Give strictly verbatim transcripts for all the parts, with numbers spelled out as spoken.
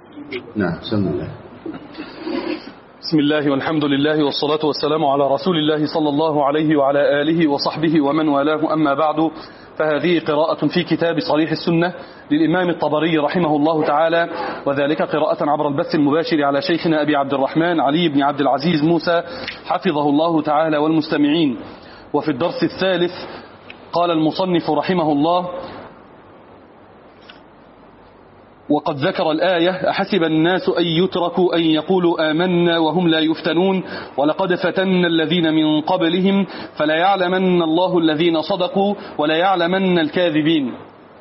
نعم بسم الله. بسم الله والحمد لله والصلاة والسلام على رسول الله صلى الله عليه وعلى آله وصحبه ومن والاه، أما بعد، فهذه قراءة في كتاب صريح السنة للإمام الطبري رحمه الله تعالى، وذلك قراءة عبر البث المباشر على شيخنا أبي عبد الرحمن علي بن عبد العزيز موسى حفظه الله تعالى والمستمعين. وفي الدرس الثالث قال المصنف رحمه الله: وقد ذكر الآية: أحسب الناس أن يتركوا أن يقولوا آمنا وهم لا يفتنون ولقد فتنا الذين من قبلهم فلا يعلمن الله الذين صدقوا ولا يعلمن الكاذبين.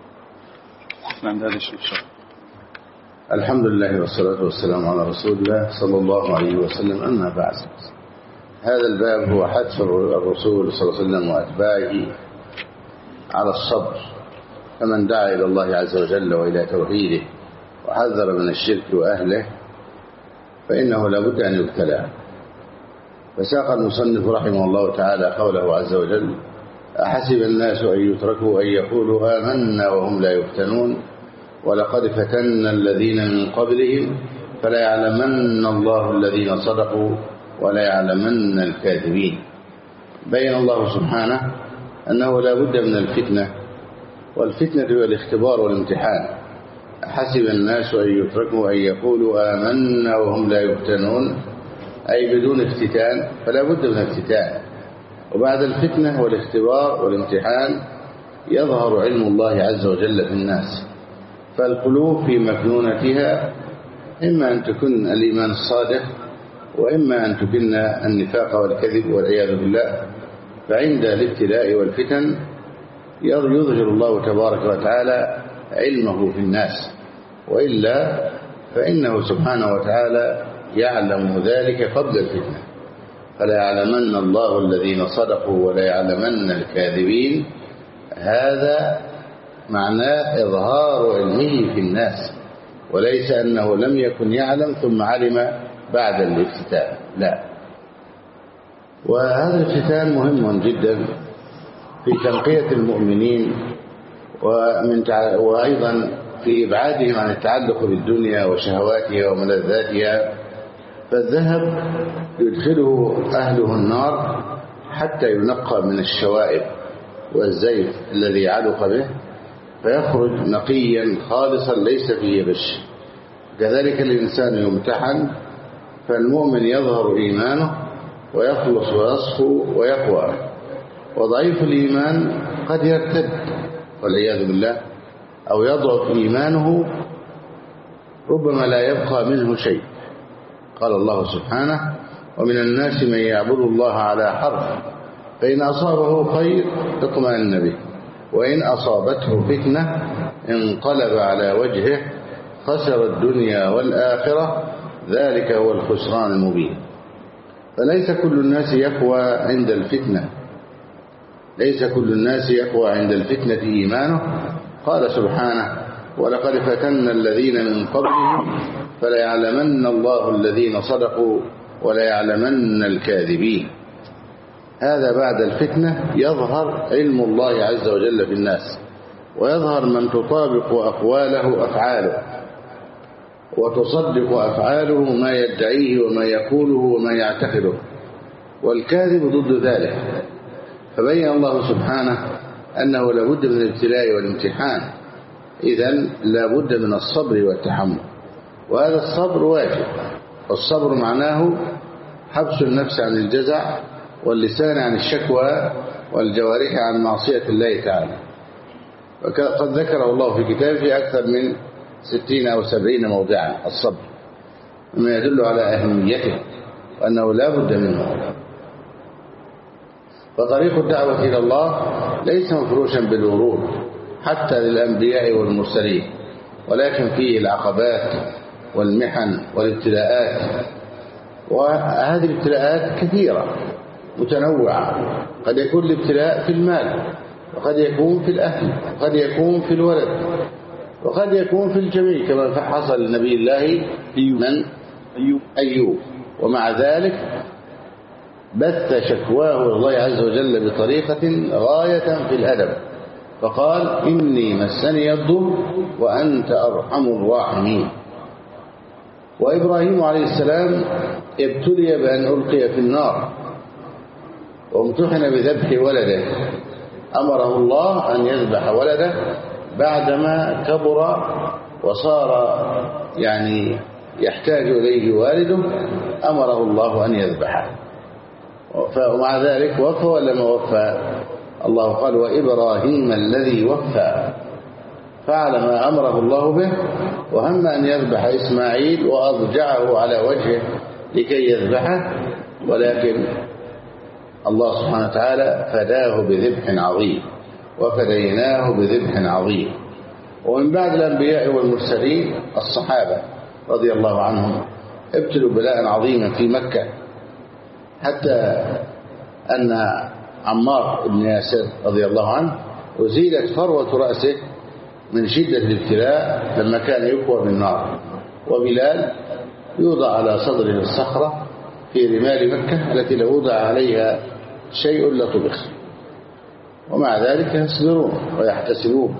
الحمد لله والصلاة والسلام على رسول الله صلى الله عليه وسلم. أما بعد، هذا الباب هو حث الرسول صلى الله عليه وسلم وأتباعه على الصبر، فمن دعا إلى الله عز وجل وإلى توحيده وحذر من الشرك وأهله فإنه لابد أن يبتلى. فساق المصنف رحمه الله تعالى قوله عز وجل: أحسب الناس أن يتركوا أن يقولوا آمنا وهم لا يفتنون ولقد فتنا الذين من قبلهم فلا يعلمن الله الذين صدقوا ولا يعلمن الكاذبين. بين الله سبحانه أنه لا بد من الفتنة، والفتنة هو الاختبار والامتحان. حسب الناس أن يتركوا أن يقولوا آمنا وهم لا يفتنون، أي بدون افتتان، فلا بد من افتتان. وبعد الفتنة والاختبار والامتحان يظهر علم الله عز وجل في الناس، فالقلوب في مكنونتها إما أن تكون الإيمان الصادق وإما أن تكون النفاق والكذب والعياذ بالله. فعند الابتلاء والفتن يظهر الله تبارك وتعالى علمه في الناس، وإلا فإنه سبحانه وتعالى يعلم ذلك قبل الفتنة. فلا يعلمن الله الذين صدقوا ولا يعلمن الكاذبين، هذا معناه إظهار علمه في الناس، وليس أنه لم يكن يعلم ثم علم بعد الافتتان، لا. وهذا الافتتان مهم جدا في تنقية المؤمنين ومن تع... وأيضا في إبعادهم عن التعلق بالدنيا وشهواتها وملذاتها. فالذهب يدخله أهله النار حتى ينقى من الشوائب والزيت الذي علق به، فيخرج نقيا خالصا ليس فيه غش. كذلك الإنسان يمتحن، فالمؤمن يظهر إيمانه ويخلص ويصفو ويقوى، وضعيف الإيمان قد يرتد والعياذ بالله، أو يضعف إيمانه ربما لا يبقى منه شيء. قال الله سبحانه: ومن الناس من يعبد الله على حرف فإن أصابه خير اطمأن به وإن أصابته فتنة انقلب على وجهه خسر الدنيا والآخرة ذلك هو الخسران المبين. فليس كل الناس يقوى عند الفتنة ليس كل الناس يقوى عند الفتنة إيمانه. قال سبحانه: ولقد فتنا الذين من قبلهم فلا يعلمن الله الذين صدقوا ولا يعلمن الكاذبين. هذا بعد الفتنة يظهر علم الله عز وجل في الناس، ويظهر من تطابق أقواله أفعاله وتصدق أفعاله ما يدعيه وما يقوله وما يعتقده، والكاذب ضد ذلك. فبين الله سبحانه أنه لابد من الابتلاء والامتحان، إذن لابد من الصبر والتحمل، وهذا الصبر واجب. والصبر معناه حبس النفس عن الجزع واللسان عن الشكوى والجوارح عن معصية الله تعالى. وقد ذكره الله في كتابه في أكثر من ستين أو سبعين موضعا الصبر، مما يدل على أهميته وأنه لا بد منه. فطريق الدعوة إلى الله ليس مفروشا بالورود حتى للأنبياء والمرسلين، ولكن فيه العقبات والمحن والابتلاءات، وهذه الابتلاءات كثيرة متنوعة. قد يكون الابتلاء في المال، وقد يكون في الأهل، وقد يكون في الولد، وقد يكون في الجميع، كما حصل لنبي الله من أيوب. أيوب ومع ذلك بث شكواه الله عز وجل بطريقة غاية في الأدب، فقال: إني مسني الضر وأنت أرحم الراحمين. وإبراهيم عليه السلام ابتلي بأن ألقي في النار وامتحن بذبح ولده، أمره الله أن يذبح ولده بعدما كبر وصار يعني يحتاج إليه والده، أمره الله أن يذبحه. ومع ذلك وفى ولا ما وفى؟ الله قال وإبراهيم الذي وفى فعل ما أمره الله به، وهم أن يذبح إسماعيل وأضجعه على وجهه لكي يذبحه، ولكن الله سبحانه وتعالى فداه بذبح عظيم وفديناه بذبح عظيم. ومن بعد الأنبياء والمرسلين الصحابة رضي الله عنهم ابتلوا بلاء عظيما في مكة، حتى أن عمار بن ياسر رضي الله عنه أزيلت فروة رأسه من شدة الابتلاء لما كان يكوى بالنار، وبلال يوضع على صدره الصخرة في رمال مكة التي لو وضع عليها شيء لطبخ، ومع ذلك يصبرون ويحتسبون،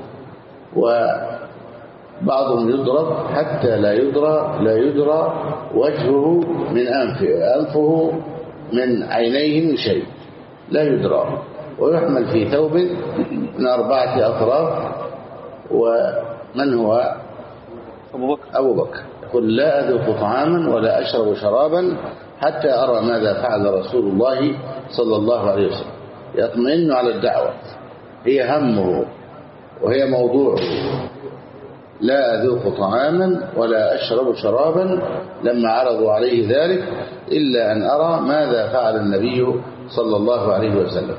وبعضهم يضرب حتى لا يدرى لا يدرى وجهه من أنفه أنفه من عينيه من شيء لا يدرى، ويحمل في ثوب من أربعة أطراف. ومن هو؟ أبو بكر. أبو بكر يقول لا أذوق طعاما ولا أشرب شرابا حتى أرى ماذا فعل رسول الله صلى الله عليه وسلم. يطمئن على الدعوة، هي همه وهي موضوعه. لا أذوق طعاما ولا أشرب شرابا لما عرضوا عليه ذلك إلا أن أرى ماذا فعل النبي صلى الله عليه وسلم.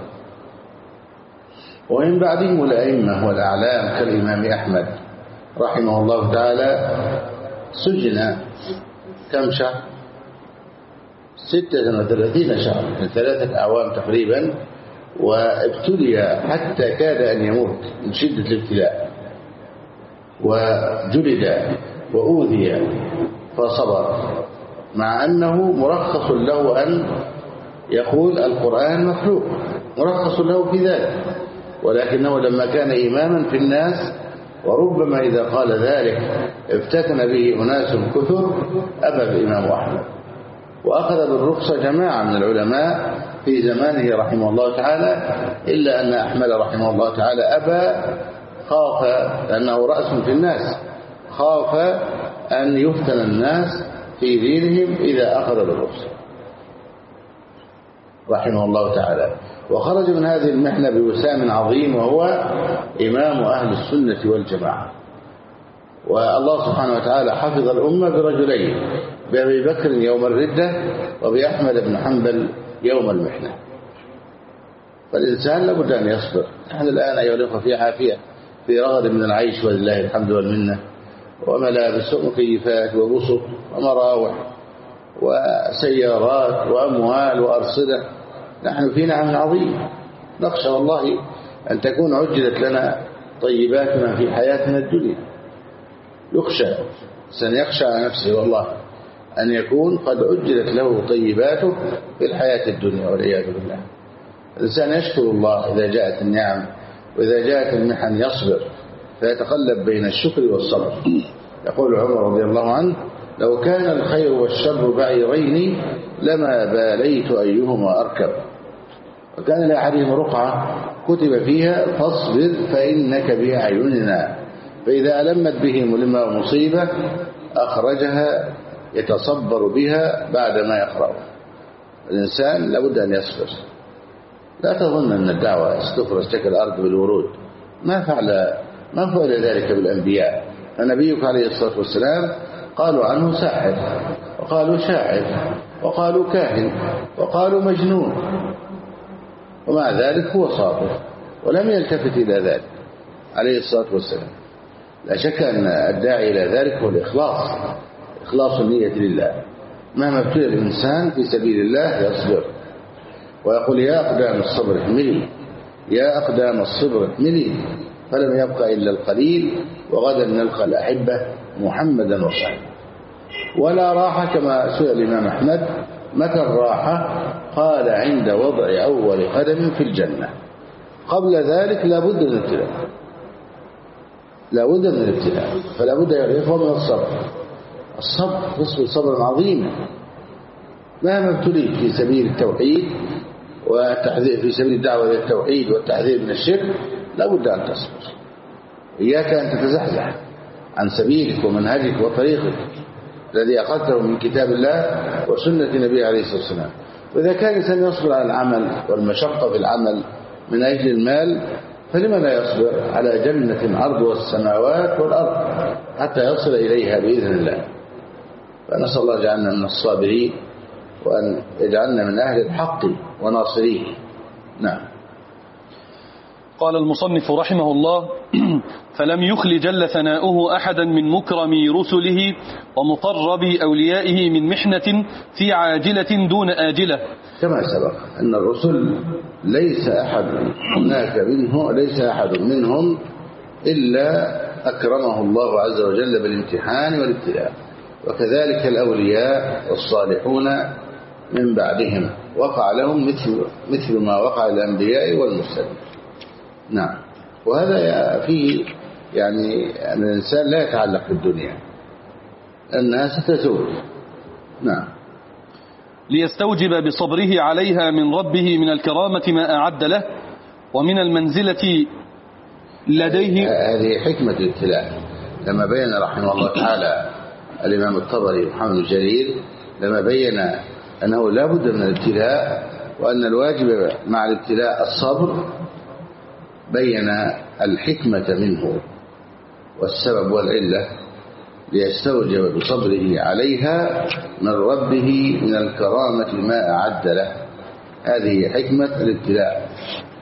ومن بعدهم الأئمة والأعلام كالإمام أحمد رحمه الله تعالى سجن كم شهر؟ ستة وثلاثين شهر، من ثلاثة أعوام تقريبا، وابتلي حتى كاد أن يموت من شدة الابتلاء، وجلد وأوذي فصبر، مع أنه مرخص له أن يقول القرآن مخلوق، مرخص له في ذلك، ولكنه لما كان إماما في الناس وربما إذا قال ذلك افتتن به أناس كثر أبى الإمام أحمد، وأخذ بالرخصة جماعة من العلماء في زمانه رحمه الله تعالى، إلا أن أحمد رحمه الله تعالى أبى، خاف لأنه رأس في الناس، خاف أن يفتن الناس في دينهم إذا أخذ بالرخصة رحمه الله تعالى. وخرج من هذه المحنة بوسام عظيم، وهو إمام أهل السنة والجماعة. والله سبحانه وتعالى حفظ الأمة برجلين، بأبي بكر يوم الردة وبأحمد بن حنبل يوم المحنة. فالإنسان لابد أن يصبر. نحن الآن أيها الأخوة في عافية، في رغد من العيش ولله الحمد والمنة، وملابس ومكيفات وبسط ومراوح وسيارات وأموال وأرصدة. نحن في نعم عظيم، نخشى والله أن تكون عجلت لنا طيباتنا في حياتنا الدنيا. يخشى سنيخشى على نفسه والله أن يكون قد عجلت له طيباته في الحياة الدنيا والعياذ بالله. الإنسان يشكر الله إذا جاءت النعم، وإذا جاءت المحن يصبر، فيتقلب بين الشكر والصبر. يقول عمر رضي الله عنه لو كان الخير والشر بعيرين لما باليت أيهما أركب. وكان لأحدهم رقعة كتب فيها فاصبر فإنك بأعيننا، فإذا ألمت به ملمة ومصيبة أخرجها يتصبر بها بعدما يقرأها. الإنسان لابد أن يصبر. لا تظن أن الدعوة ستفرز تلك الأرض بالورود، ما فعل ما فعل ذلك بالأنبياء. فنبيك عليه الصلاة والسلام قالوا عنه ساحر، وقالوا شاعر، وقالوا كاهن، وقالوا مجنون، ومع ذلك هو صابر ولم يلتفت إلى ذلك عليه الصلاة والسلام. لا شك أن الداعي إلى ذلك هو الإخلاص، إخلاص النية لله. مهما ابتلي الإنسان في سبيل الله يصبر، ويقول يا أقدام الصبر احملي، يا أقدام الصبر احملي، فلم يبقى إلا القليل، وغدا نلقى الأحبة محمدا وصحبه. ولا راحة كما سئل الإمام أحمد متى الراحة؟ قال عند وضع أول قدم في الجنة. قبل ذلك لا بد من الابتلاء، لا بد من الابتلاء، فلا بد يا إخوة من الصبر. الصبر، تصبر صبرا عظيما مهما ابتليت في سبيل التوحيد والتحذير، في سبيل الدعوة إلى التوحيد والتحذير من الشرك، لا بد أن تصبر. إياك أن تتزحزح عن سبيلك ومنهجك وطريقك الذي أخذته من كتاب الله وسنة النبي عليه الصلاة والسلام. وإذا كان الإنسان يصبر على العمل والمشقة في العمل من أجل المال، فلما لا يصبر على جنة عرضها السماوات والأرض حتى يصل إليها بإذن الله. فنسأل الله يجعلنا من الصابرين وأن يجعلنا من أهل الحق وناصريه. نعم. قال المصنف رحمه الله: فلم يخل جل ثناؤه أحدا من مكرمي رسله ومقربي أوليائه من محنة في عاجلة دون آجلة، كما سبق أن الرسل ليس أحد هناك منه ليس أحد منهم إلا أكرمه الله عز وجل بالامتحان والابتلاء، وكذلك الأولياء والصالحون من بعدهم وقع لهم مثل مثل ما وقع الأنبياء والمرسلين. نعم. وهذا فيه يعني أن الإنسان لا يتعلق بالدنيا، أنها ستزول. نعم. ليستوجب بصبره عليها من ربه من الكرامة ما أعد له ومن المنزلة لديه. هذه حكمة الابتلاء لما بين رحمه الله تعالى الإمام الطبري محمد الجليل، لما بين أنه لا بد من الابتلاء وأن الواجب مع الابتلاء الصبر، بين الحكمة منه والسبب والعلة ليستوجب بصبره عليها من ربه من الكرامة ما أعد له. هذه حكمة الابتلاء.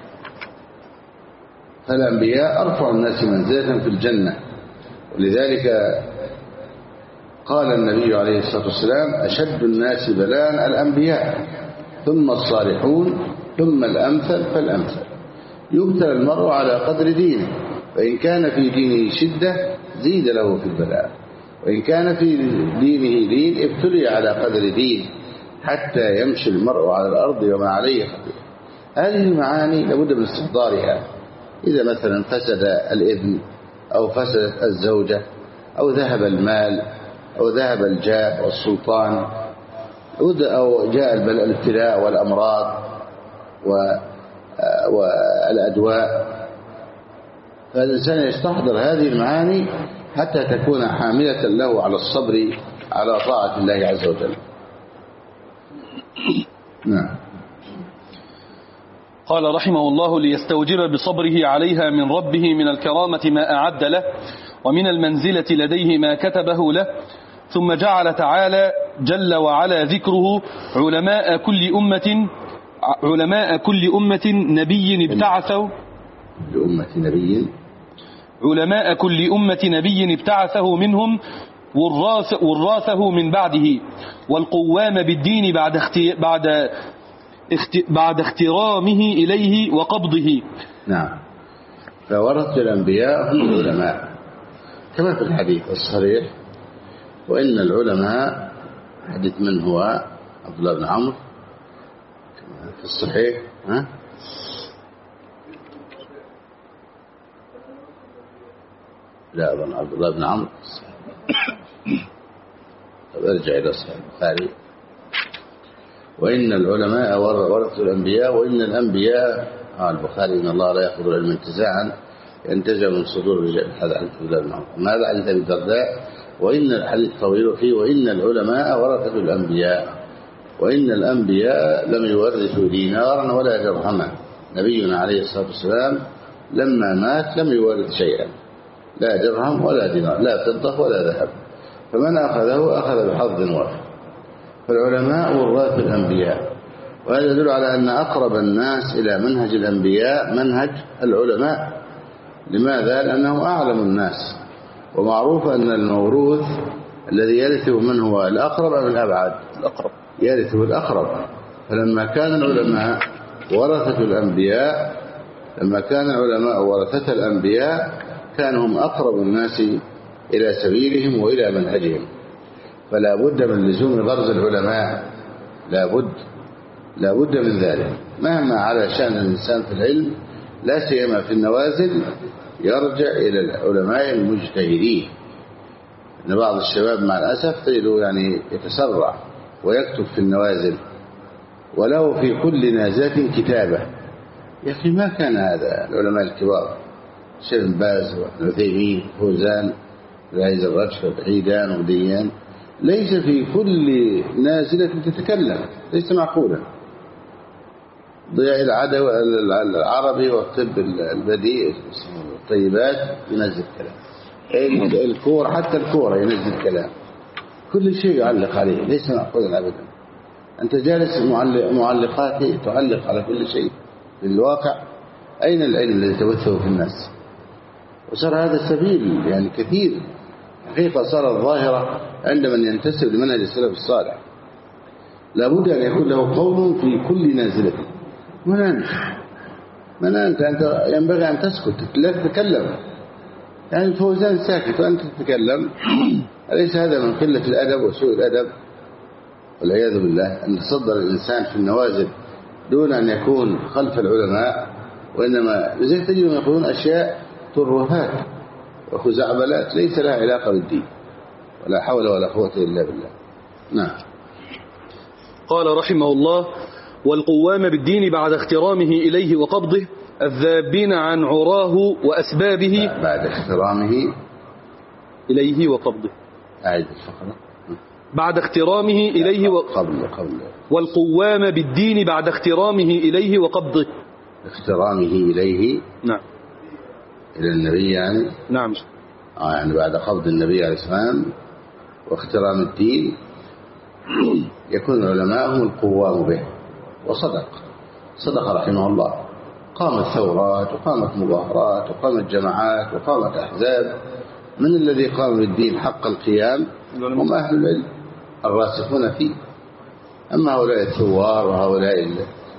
فالأنبياء أرفع الناس منزلة في الجنة، ولذلك قال النبي عليه الصلاة والسلام: أشد الناس بلاء الأنبياء ثم الصالحون ثم الأمثل فالأمثل. يبتلى المرء على قدر دينه، فإن كان في دينه شدة زيد له في البلاء، وإن كان في دينه لين ابتلي على قدر دين حتى يمشي المرء على الأرض وما عليه خطيئة. هذه المعاني لابد من استحضارها. إذا مثلا فسد الابن أو فسدت الزوجة أو ذهب المال أو ذهب الجاه والسلطان أو جاء الابتلاء والأمراض والأدواء، فالإنسان يستحضر هذه المعاني حتى تكون حاملة له على الصبر على طاعة الله عز وجل. نعم. قال رحمه الله: ليستوجب بصبره عليها من ربه من الكرامة ما أعد له ومن المنزلة لديه ما كتبه له. ثم جعل تعالى جل وعلا ذكره علماء كل أمة علماء كل أمة نبي ابتعثه لأمة نبي علماء كل أمة نبي ابتعثه منهم وراث وراثه من بعده، والقوام بالدين بعد اختي بعد اخت بعد اخترامه إليه وقبضه. نعم. فورث الأنبياء هم العلماء كما في الحديث الصريح: وإن العلماء، حديث من هو؟ عبد الله بن عمرو في الصحيح. ها؟ لا أظن عبد الله بن عمرو. طب ارجع إلى صحيح البخاري: وإن العلماء ورثوا الأنبياء وإن الأنبياء آه البخاري: إن الله لا يأخذ العلم انتزاعا ينتزع من صدور الرجال. هذا عن عبد الله بن عمرو. ماذا عن أبي الدرداء؟ وإن الحديث طويل فيه: وإن العلماء ورثوا الأنبياء وإن الأنبياء لم يورثوا دينارا ولا درهما. نبينا عليه الصلاة والسلام لما مات لم يورث شيئا، لا درهم ولا دينار، لا فضة ولا ذهب، فمن أخذه أخذ بحظ وافر. فالعلماء وراث الأنبياء، وهذا يدل على أن أقرب الناس إلى منهج الأنبياء منهج العلماء. لماذا؟ لأنه أعلم الناس، ومعروف أن الموروث الذي يرثه من هو الأقرب أم الأبعد؟ الأقرب. يرثه الأقرب. فلما كان العلماء ورثة الأنبياء لما كان العلماء ورثة الأنبياء كانوا هم أقرب الناس إلى سبيلهم وإلى منهجهم. فلا بد من لزوم غرز العلماء، لا بد لا بد من ذلك. مهما على شأن الإنسان في العلم، لا سيما في النوازل، يرجع إلى العلماء المجتهدين أن بعض الشباب مع الأسف تجده يعني يتسرع ويكتب في النوازل وله في كل نازلة كتابة. يا أخي ما كان هذا العلماء الكبار الشيخ بن باز والعثيمين فوزان العز الرجف وحيدان وديان ليس في كل نازلة تتكلم، ليس معقولا. ضياء العربي والطب البديع الطيبات ينزل كلام، الكورة حتى الكورة ينزل كلام، كل شيء يعلق عليه، ليس معقولا أبدا. أنت جالس معلقات تعلق على كل شيء في الواقع. أين العلم الذي تبثه في الناس؟ وصار هذا السبيل يعني كثير حقيقة صارت ظاهرة عند من ينتسب لمنهج السلف الصالح. لابد أن يكون له قول في كل نازلة. من أنت؟ من أنت؟ أنت ينبغي أن تسكت لا تتكلم. يعني الفوزان ساكت وأنت تتكلم. أليس هذا من قلة الأدب وسوء الأدب؟ والعياذ بالله أن تصدر الإنسان في النوازل دون أن يكون خلف العلماء، وإنما لذلك تجدهم يقولون أشياء ترهات وخزعبلات ليس لها علاقة بالدين. ولا حول ولا قوة إلا بالله. نعم. قال رحمه الله: والقوام بالدين بعد اخترامه إليه وقبضه الذابين عن عراه وأسبابه بعد اخترامه إليه وقبضه. أعيد الفقرة. بعد اخترامه إليه وقبضه قبل والقوام بالدين بعد اخترامه إليه وقبضه. اخترامه إليه نعم إلى النبي يعني نعم آه يعني بعد قبض النبي عليه السلام واخترام الدين يكون العلماء هم القوام به. وصدق صدق رحمه الله. قامت ثورات وقامت مظاهرات وقامت جماعات وقامت أحزاب. من الذي قام بالدين حق القيام؟ هم أهل العلم الراسخون فيه. أما هؤلاء الثوار وهؤلاء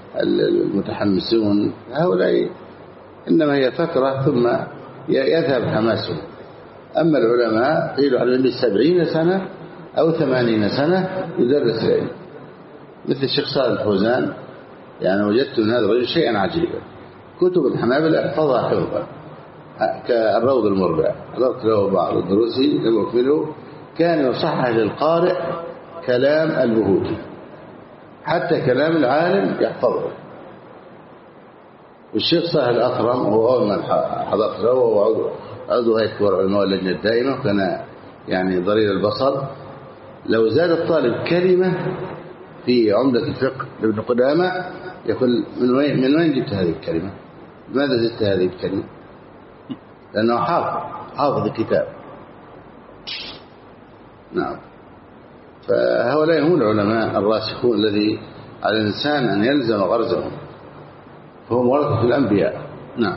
المتحمسون هؤلاء إنما هي فترة ثم يذهب حماسهم. أما العلماء قيل على سبعين سنة أو ثمانين سنة يدرس العلم، مثل الشيخ صالح الفوزان. يعني وجدت من هذا الرجل شيئا عجيبا، كتب الحنابلة احفظها حفظا كالروض المربع. حضرت له بعض الدروس لم أكمله، كان يصحح للقارئ كلام البهوتي حتى كلام العالم يحفظه. والشيخ صالح الأكرم هو أول من حضرت له، وهو عضو هيئة كبار علماء اللجنة الدائمة، كان يعني ضرير البصر. لو زاد الطالب كلمة في عمدة الفقه لابن قدامة يقول من وين من وين جبت هذه الكلمة؟ لماذا زدت هذه الكلمة؟ لأنه حافظ حافظ الكتاب. نعم. فهؤلاء هم العلماء الراسخون الذي على الإنسان أن يلزم غرزهم، فهم ورثة الأنبياء. نعم.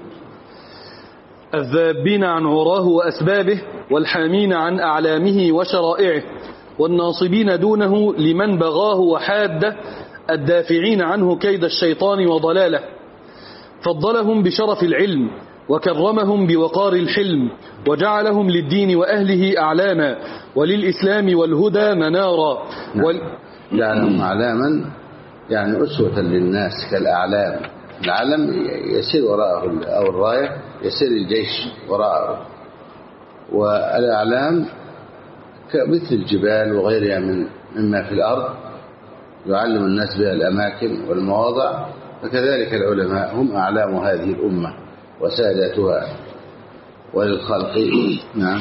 الذابين عن عراه وأسبابه والحامين عن أعلامه وشرائعه والناصبين دونه لمن بغاه وحاده الدافعين عنه كيد الشيطان وضلاله. فضلهم بشرف العلم وكرمهم بوقار الحلم وجعلهم للدين وأهله أعلاما وللإسلام والهدى منارا. نعم. وال... جعلهم أعلاما يعني أسوة للناس كالأعلام. العلم يسير وراءه أو الراية يسير الجيش وراءه، والأعلام كمثل الجبال وغيرها من مما في الأرض يعلم الناس بها الأماكن والمواضع. فكذلك العلماء هم أعلام هذه الأمة وسادتها وللخلق. نعم.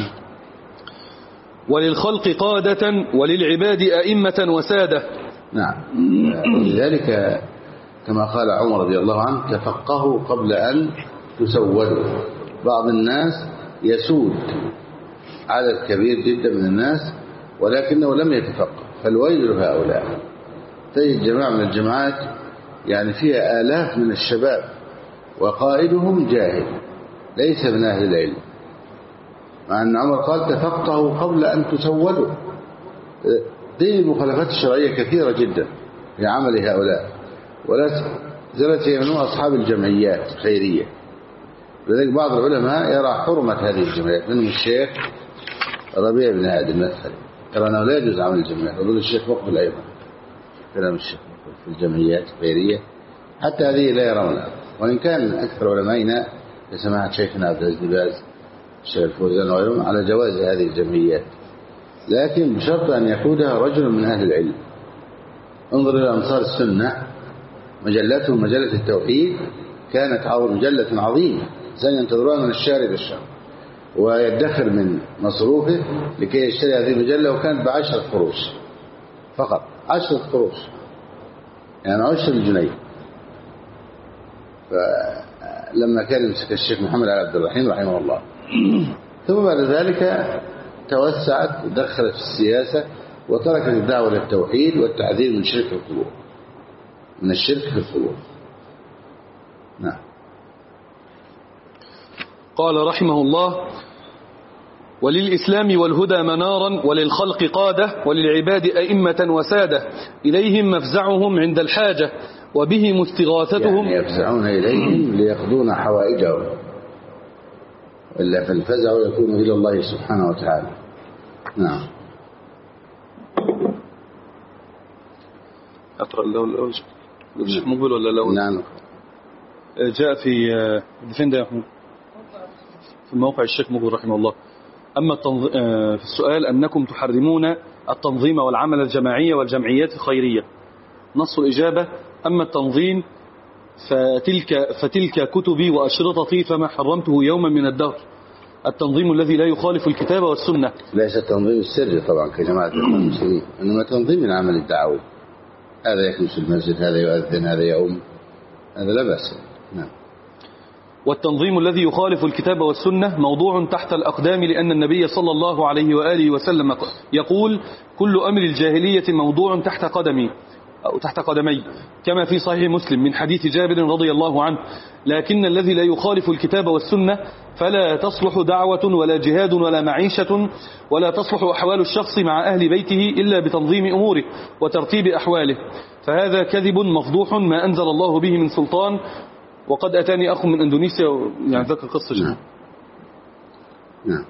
وللخلق قادة وللعباد أئمة وسادة. نعم. لذلك كما قال عمر رضي الله عنه تفقهوا قبل أن تسودوا. بعض الناس يسود عدد كبير جدا من الناس ولكنه لم يتفقه، فالويل هؤلاء. تجد جماعة من الجماعات يعني فيها آلاف من الشباب وقائدهم جاهل ليس من أهل العلم، مع أن عمر قال تفقهوا قبل أن تسودوا. دين المخالفات الشرعية كثيرة جدا في عمل هؤلاء، ولا زالت يمنون أصحاب الجمعيات الخيرية. لذلك بعض العلماء يرى حرمة هذه الجمعيات، منهم الشيخ ربيع بن هادي المدخلي يرى أنه لا يجوز عمل الجمعيات، ويقول الشيخ مقبل أيضا كلام الشيخ في الجمعيات الخيرية، حتى هذه لا يرونها. وإن كان أكثر علمائنا لسماحة شيخنا عبد العزيز باز الشيخ الفوزان وغيرهم على جواز هذه الجمعيات. لكن بشرط أن يقودها رجل من أهل العلم. انظر إلى أنصار السنة، مجلتهم مجلة التوحيد كانت مجلة عظيمة، إنسان ينتظرون من الشارع بالشهر ويدخر من مصروفه لكي يشتري هذه المجلة، وكانت بعشرة قروش فقط، عشرة قروش يعني عشر الجنيه. فلما كان يمسك الشيخ محمد علي عبد الرحيم رحمه الله، ثم بعد ذلك توسعت ودخلت في السياسة وتركت الدعوة للتوحيد والتحذير من شرك القلوب، من الشرك في القلوب. نعم. قال رحمه الله: وللإسلام والهدى منارا، وللخلق قادة، وللعباد أئمة وسادة، إليهم مفزعهم عند الحاجة، وبهم استغاثتهم. يعني يفزعون إليهم ليقضون حوائجهم، إلا فالفزع يكون إلى الله سبحانه وتعالى. نعم. أقرأ له الأول الشيخ مقبل ولا الأول؟ نعم. جاء في فين ده يا محمود؟ في موقع الشيخ مقبل رحمه الله. أما التنظ... في السؤال أنكم تحرمون التنظيم والعمل الجماعي والجمعيات الخيرية. نص الإجابة: أما التنظيم فتلك, فتلك كتبي وأشرطتي فما حرمته يوما من الدهر. التنظيم الذي لا يخالف الكتاب والسنة. ليس التنظيم السري طبعا كجماعة المسلمين، إنما تنظيم العمل الدعوي، هذا يكنس المسجد، هذا يؤذن، هذا يؤم، هذا لا بأس. نعم. والتنظيم الذي يخالف الكتاب والسنة موضوع تحت الأقدام، لأن النبي صلى الله عليه وآله وسلم يقول: كل أمر الجاهلية موضوع تحت قدمي أو تحت قدمي، كما في صحيح مسلم من حديث جابر رضي الله عنه. لكن الذي لا يخالف الكتاب والسنة فلا تصلح دعوة ولا جهاد ولا معيشة، ولا تصلح أحوال الشخص مع أهل بيته إلا بتنظيم أموره وترتيب أحواله، فهذا كذب مفضوح ما أنزل الله به من سلطان. وقد أتاني أخ من أندونيسيا يعني ذكر قصة جدا. نعم.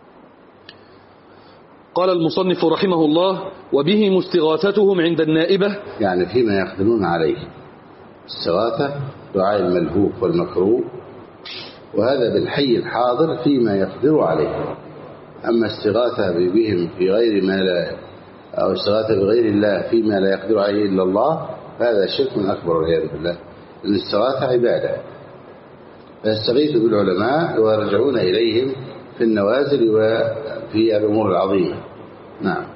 قال المصنف رحمه الله: وبهم استغاثتهم عند النائبة، يعني فيما يقدرون عليه. استغاثة دعاء الملهوف والمكروه، وهذا بالحي الحاضر فيما يقدر عليه. أما استغاثة بهم في غير ما لا، أو استغاثة بغير الله فيما لا يقدر عليه إلا الله، هذا شرك أكبر والعياذ بالله. الاستغاثة عبادة، فيستغيث بالعلماء ويرجعون إليهم في النوازل وفي الأمور العظيمة. نعم.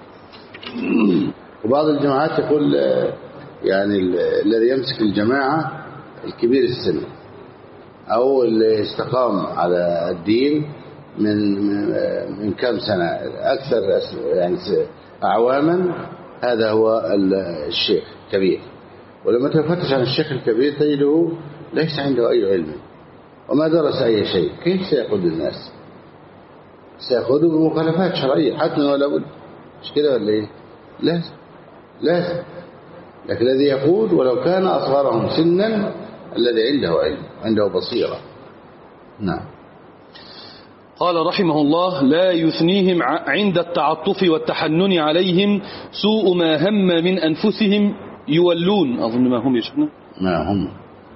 وبعض الجماعات يقول يعني الذي يمسك الجماعة الكبير السن، أو اللي استقام على الدين من من كم سنة، أكثر يعني أعواما، هذا هو الشيخ الكبير. ولما تفتش عن الشيخ الكبير تجده ليس عنده أي علم وما درس أي شيء، كيف سيقود الناس؟ سيقودوا بمخالفات شرعية حتما ولا بد، مش كده ولا إيه؟ لازم لازم. لكن الذي يقود ولو كان أصغرهم سنا الذي عنده علم، عنده بصيرة. نعم. قال رحمه الله: لا يثنيهم عند التعطف والتحنن عليهم سوء ما هم من أنفسهم يولون. أظن ما هم يشكنا ما هم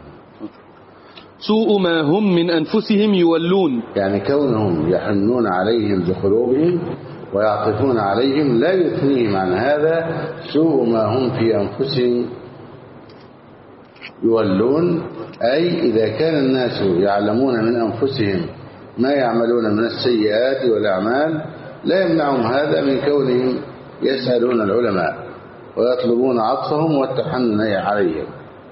سوء ما هم من أنفسهم يولون، يعني كونهم يحنون عليهم بقلوبهم ويعطفون عليهم لا يثنيهم عن هذا سوء ما هم في أنفسهم يولون. أي إذا كان الناس يعلمون من أنفسهم ما يعملون من السيئات والأعمال لا يمنعهم هذا من كونهم يسألون العلماء ويطلبون عطفهم والتحنن عليهم.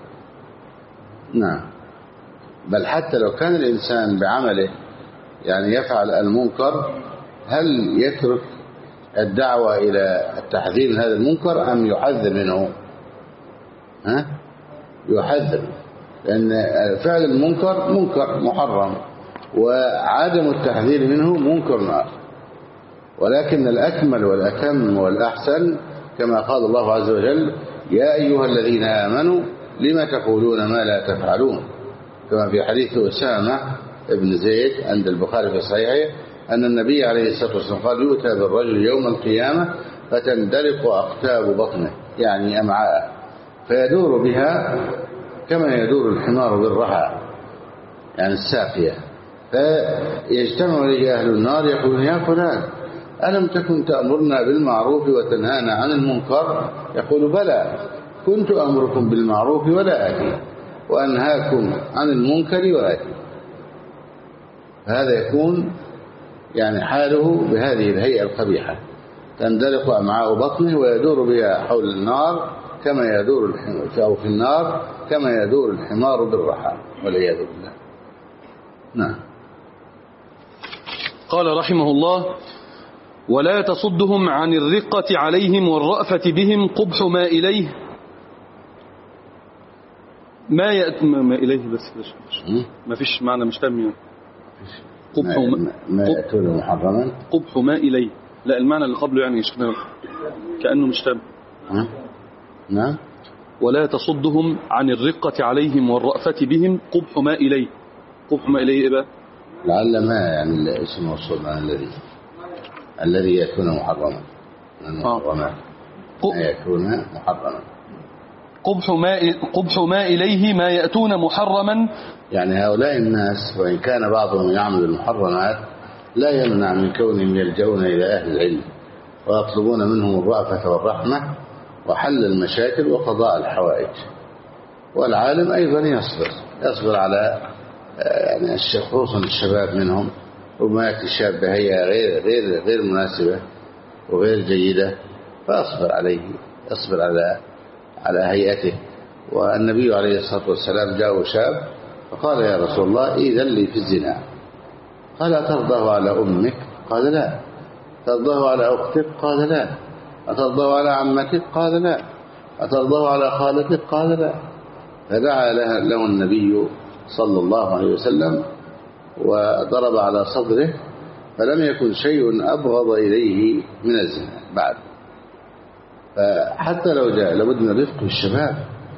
نعم. بل حتى لو كان الإنسان بعمله يعني يفعل المنكر، هل يترك الدعوة إلى التحذير من هذا المنكر أم يحذر منه؟ ها؟ يحذر، لأن فعل المنكر منكر محرم، وعدم التحذير منه منكر آخر. ولكن الأكمل والأتم والأحسن كما قال الله عز وجل: يا أيها الذين آمنوا لما تقولون ما لا تفعلون، كما في حديث أسامة ابن زيد عند البخاري في صحيحه أن النبي عليه الصلاة والسلام قال: يؤتى بالرجل يوم القيامة فتندلق أقتاب بطنه، يعني أمعاءه، فيدور بها كما يدور الحمار بالرحى، يعني الساقية، فيجتمع إليه أهل النار يقولون: يا فلان ألم تكن تأمرنا بالمعروف وتنهانا عن المنكر؟ يقول بلى كنت أمركم بالمعروف ولا آتي وأنهاكم عن المنكر وآتي. هذا يكون يعني حاله بهذه الهيئة القبيحة، تندلق أمعاء بطنه ويدور بها حول النار كما يدور أو في النار كما يدور الحمار بالرحى والعياذ بالله. نعم. قال رحمه الله: ولا تصدهم عن الرقة عليهم والرأفة بهم قبح ما إليه ما يأت ما إليه بس ما فيش معنى مش تام قبح ما, ما يأتون محرما قبح ما إليه، لا المعنى اللي قبله يعني يشكنا كأنه مش تام. نعم. ولا تصدهم عن الرقة عليهم والرأفة بهم قبح ما إليه. قبح ما إليه إيه بقى؟ لعل ما يعني الاسم موصول عن الذي الذي يكون محرما المحرمات ما يكون محرما. قبح ما قبح ما إليه ما يأتون محرما، يعني هؤلاء الناس وإن كان بعضهم يعمل المحرمات لا يمنع من كونهم يلجؤون إلى أهل العلم ويطلبون منهم الرأفة والرحمة وحل المشاكل وقضاء الحوائج. والعالم أيضا يصبر يصبر على يعني خصوصا الشباب منهم، ربما يأتي الشاب بهيئة غير غير غير مناسبة وغير جيدة فأصبر عليه، يصبر على على هيئته. والنبي عليه الصلاة والسلام جاءه شاب فقال: يا رسول الله إذن لي في الزنا. قال: أترضاه على أمك؟ قال: لا. أترضاه على أختك؟ قال: لا. أترضاه على عمتك؟ قال: لا. أترضاه على خالتك؟ قال: لا. فدعا له النبي صلى الله عليه وسلم وضرب على صدره، فلم يكن شيء أبغض إليه من الزنا بعد. فحتى لو جاء لابد من الرفق بالشباب،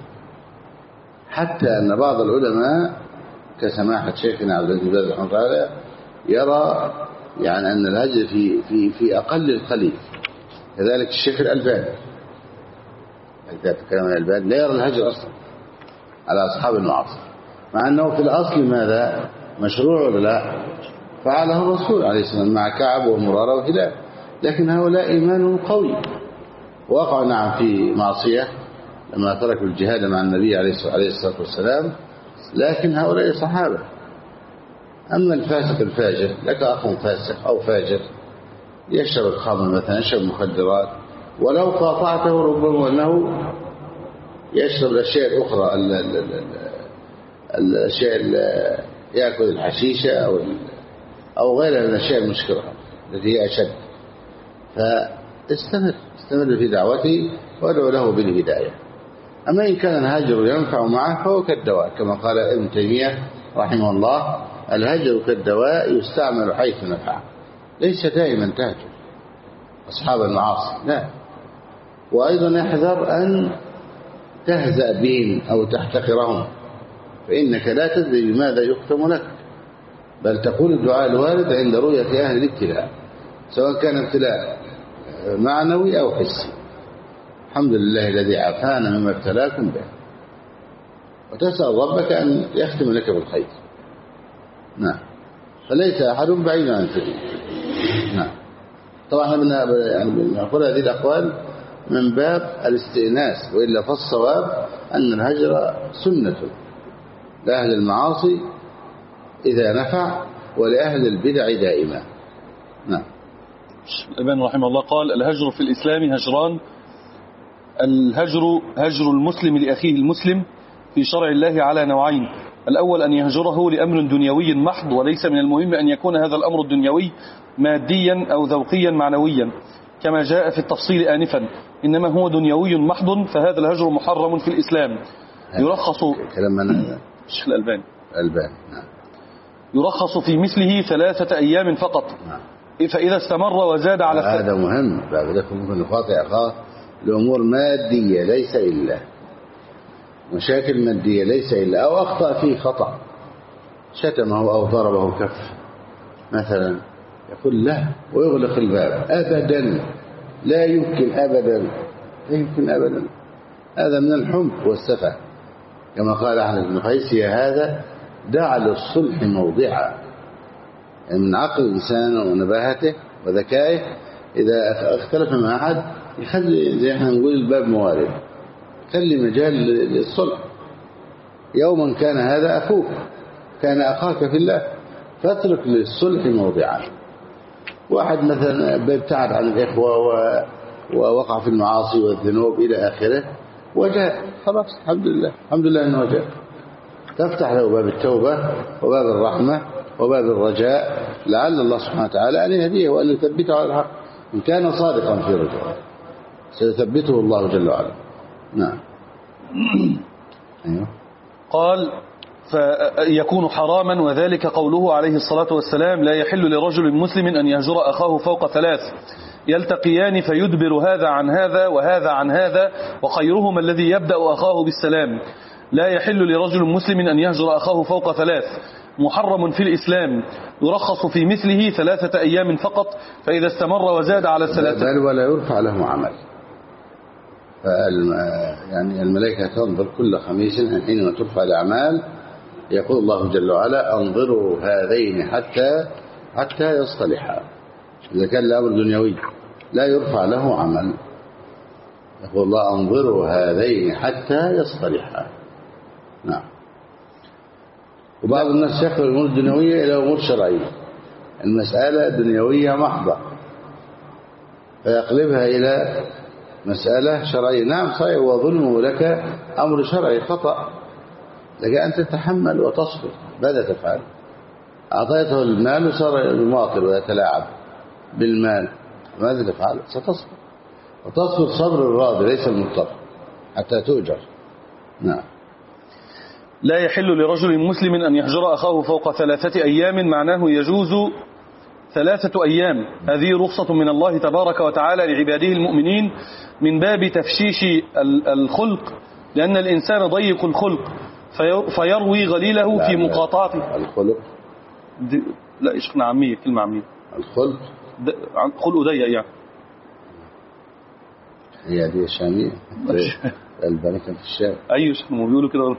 حتى أن بعض العلماء كسماحة شيخنا عبد العزيز بن باز رحمه الله تعالى يرى يعني أن الهجر في في في أقل القليل. كذلك الشيخ الألباني إذا تكلم عن الألباني لا يرى الهجر أصلا على أصحاب المعاصي، مع أنه في الأصل ماذا مشروع ولا لا؟ فعله الرسول عليه الصلاة والسلام مع كعب ومرارة وهلال، لكن هؤلاء إيمانهم قوي وقعوا نعم في معصية لما تركوا الجهاد مع النبي عليه الصلاة والسلام، لكن هؤلاء صحابة. أما الفاسق الفاجر لك أخ فاسق أو فاجر يشرب الخمر مثلا، يشرب مخدرات، ولو قاطعته ربما أنه يشرب الأشياء الأخرى، الأشياء يأكل الحشيشة أو أو غيرها من الأشياء المشكلة التي هي أشد. فاستمر استمر في دعوته وادعو له بالهداية. أما إن كان الهجر ينفع معه فهو كالدواء، كما قال ابن تيمية رحمه الله: الهجر كالدواء يستعمل حيث نفع. ليس دائما تهجر أصحاب المعاصي، لا. وأيضا يحذر أن تهزأ بهم أو تحتقرهم، فإنك لا تدري بماذا يختم لك، بل تقول الدعاء الوارد عند رؤية أهل الابتلاء، سواء كان ابتلاء معنوي أو حسي: الحمد لله الذي عافانا مما ابتلاكم به، وتسأل ربك أن يختم لك بالخير. نعم. فليس أحد بعيد عن الفتن. نعم. طبعا بنقول هذه الأقوال من باب الاستئناس، وإلا فالصواب أن الهجر سنة لأهل المعاصي إذا نفع ولأهل البدع دائما. نعم. ابن رحمه الله قال: الهجر في الإسلام هجران: الهجر هجر المسلم لأخيه المسلم في شرع الله على نوعين: الأول أن يهجره لأمر دنيوي محض، وليس من المهم أن يكون هذا الأمر الدنيوي ماديا أو ذوقيا معنويا كما جاء في التفصيل آنفا، إنما هو دنيوي محض، فهذا الهجر محرم في الإسلام. يرخص كلام من هذا؟ الشيخ الألباني. الألباني. نعم. يرخص في مثله ثلاثة أيام فقط. نعم. فإذا استمر وزاد على هذا مهم. بعد ذلك ممكن نقاطع أخاه الأمور مادية ليس إلا مشاكل مادية ليس إلا أو أخطأ فيه خطأ، شتمه أو ضربه كف مثلا، يقول لا ويغلق الباب أبدا، لا يمكن أبدا، لا يمكن أبدا. هذا من الحمق والسفه، كما قال أحمد بن قيس: يا هذا دع للصلح موضعا. يعني من عقل الإنسان ونباهته وذكائه إذا اختلف مع أحد يخلي زي احنا نقول الباب موارد، خلي مجال للصلح. يوما كان هذا أخوك، كان أخاك في الله، فاترك للصلح موضعا. واحد مثلا بيبتعد عن الإخوة ووقع في المعاصي والذنوب إلى آخره وجاء، خلاص الحمد لله، الحمد لله أنه جاء، تفتح له باب التوبة وباب الرحمة وباب الرجاء، لعل الله سبحانه وتعالى أن يهديه وأن يثبته على الحق. إن كان صادقا في رجوعه سيثبته الله جل وعلا. نعم. أيوه. قال فيكون حراما، وذلك قوله عليه الصلاة والسلام: لا يحل لرجل مسلم أن يهجر أخاه فوق ثلاث يلتقيان فيدبر هذا عن هذا وهذا عن هذا وخيرهما الذي يبدأ أخاه بالسلام. لا يحل لرجل مسلم أن يهجر أخاه فوق ثلاث، محرم في الإسلام، يرخص في مثله ثلاثة أيام فقط، فإذا استمر وزاد على الثلاثة بل ولا يرفع له عمل. يعني الملائكة تنظر كل خميس حينما ترفع الأعمال، يقول الله جل وعلا: أنظروا هذين حتى حتى يصطلحا. إذا كان الأمر دنيوي لا يرفع له عمل، يقول الله: أنظروا هذين حتى يصطلحا. نعم. وبعض الناس يأخذ الأمور الدنيوية إلى أمور شرعية، المسألة دنيوية محضة فيقلبها إلى مسألة شرعية. نعم صحيح، وظلمه لك أمر شرعي خطأ، لكن أنت تتحمل وتصبر. ماذا تفعل؟ أعطيته المال وصار يماطل ويتلاعب بالمال، ماذا تفعل؟ ستصبر، وتصبر صبر الراضي ليس المضطر حتى تؤجر. نعم. لا يحل لرجل مسلم أن يهجر أخاه فوق ثلاثة أيام، معناه يجوز ثلاثة أيام. هذه رخصة من الله تبارك وتعالى لعباده المؤمنين من باب تفشيش الخلق، لأن الإنسان ضيق الخلق فيروي غليله في مقاطعته. الخلق لا إشقنا عامية، كلمة عامية. الخلق خلق ضيق يعني، هي دي الشامية البركة في الشام. أيوة هم بيقولوا كده.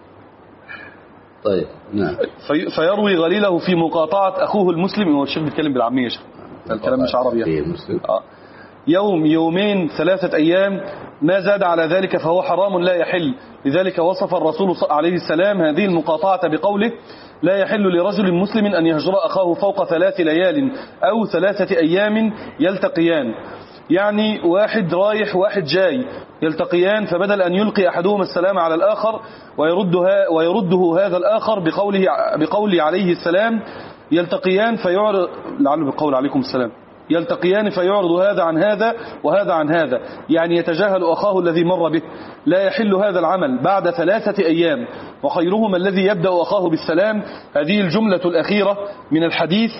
طيب نعم. في فيروي غليله في مقاطعة أخوه المسلم. هو الشيخ بيتكلم بالعامية، الكلام مش عربي يعني. آه. يوم يومين ثلاثة أيام، ما زاد على ذلك فهو حرام لا يحل. لذلك وصف الرسول عليه السلام هذه المقاطعة بقوله: لا يحل لرجل مسلم أن يهجر أخاه فوق ثلاث ليال أو ثلاثة أيام يلتقيان. يعني واحد رايح واحد جاي يلتقيان، فبدل أن يلقي أحدهما السلام على الآخر ويردها ويرده هذا الآخر بقوله بقول عليه السلام يلتقيان فيعرض لعله بقول عليكم السلام يلتقيان فيعرض هذا عن هذا وهذا عن هذا، يعني يتجاهل أخاه الذي مر به. لا يحل هذا العمل بعد ثلاثة أيام، وخيرهما الذي يبدأ أخاه بالسلام. هذه الجملة الأخيرة من الحديث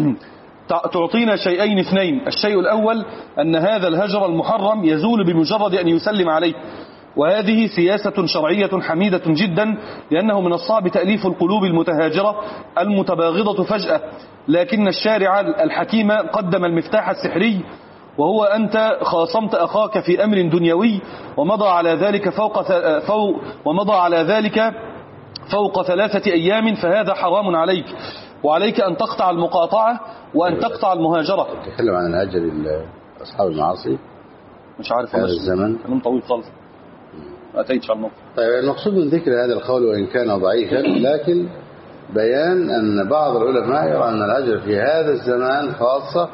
تعطينا شيئين اثنين. الشيء الأول أن هذا الهجر المحرم يزول بمجرد أن يسلم عليه، وهذه سياسة شرعية حميدة جدا، لأنه من الصعب تأليف القلوب المتهاجرة المتباغضة فجأة، لكن الشارع الحكيم قدم المفتاح السحري، وهو أنت خاصمت أخاك في أمر دنيوي ومضى على ذلك فوق فوق ومضى على ذلك فوق ثلاثة أيام، فهذا حرام عليك، وعليك أن تقطع المقاطعة وأن تقطع المهاجرة. تتكلم عن الهجر أصحاب المعاصي، مش عارف هذا الزمن كلام طويل خالص، أتيت على النقطة. طيب المقصود من ذكر هذا القول وإن كان ضعيفا، لكن بيان أن بعض العلماء يرى أن الهجر في هذا الزمان خاصة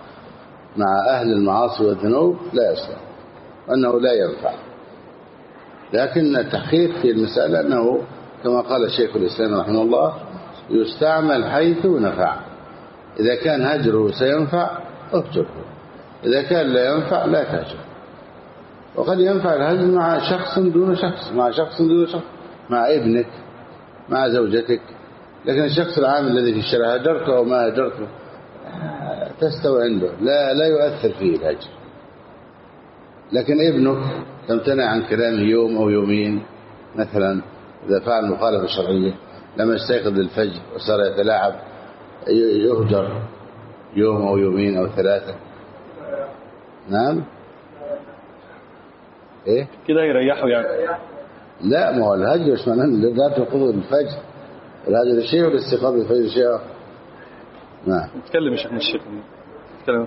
مع أهل المعاصي والذنوب لا يصلح، وأنه لا ينفع. لكن التحقيق في المسألة أنه كما قال الشيخ الإسلام رحمه الله يستعمل حيث نفع. إذا كان هجره سينفع اهجره، إذا كان لا ينفع لا تهجر. وقد ينفع الهجر مع شخص دون شخص، مع شخص دون شخص، مع ابنك، مع زوجتك، لكن الشخص العام الذي في الشارع هجرته أو ما هجرته تستوى عنده، لا لا يؤثر فيه الهجر. لكن ابنك تمتنع عن كلامه يوم أو يومين مثلا، إذا فعل مخالفة شرعية، لما يستيقظ الفجر وصار يتلاعب يهجر يوم أو يومين أو ثلاثة. نعم إيه كده يريحوا يعني. لا، ما هو الهجر مش معناه لا تنقضوا الفجر، الهجر شيء والاستيقاظ الفجر شيء. نعم. نتكلم يا شيخ الشيخ نتكلم.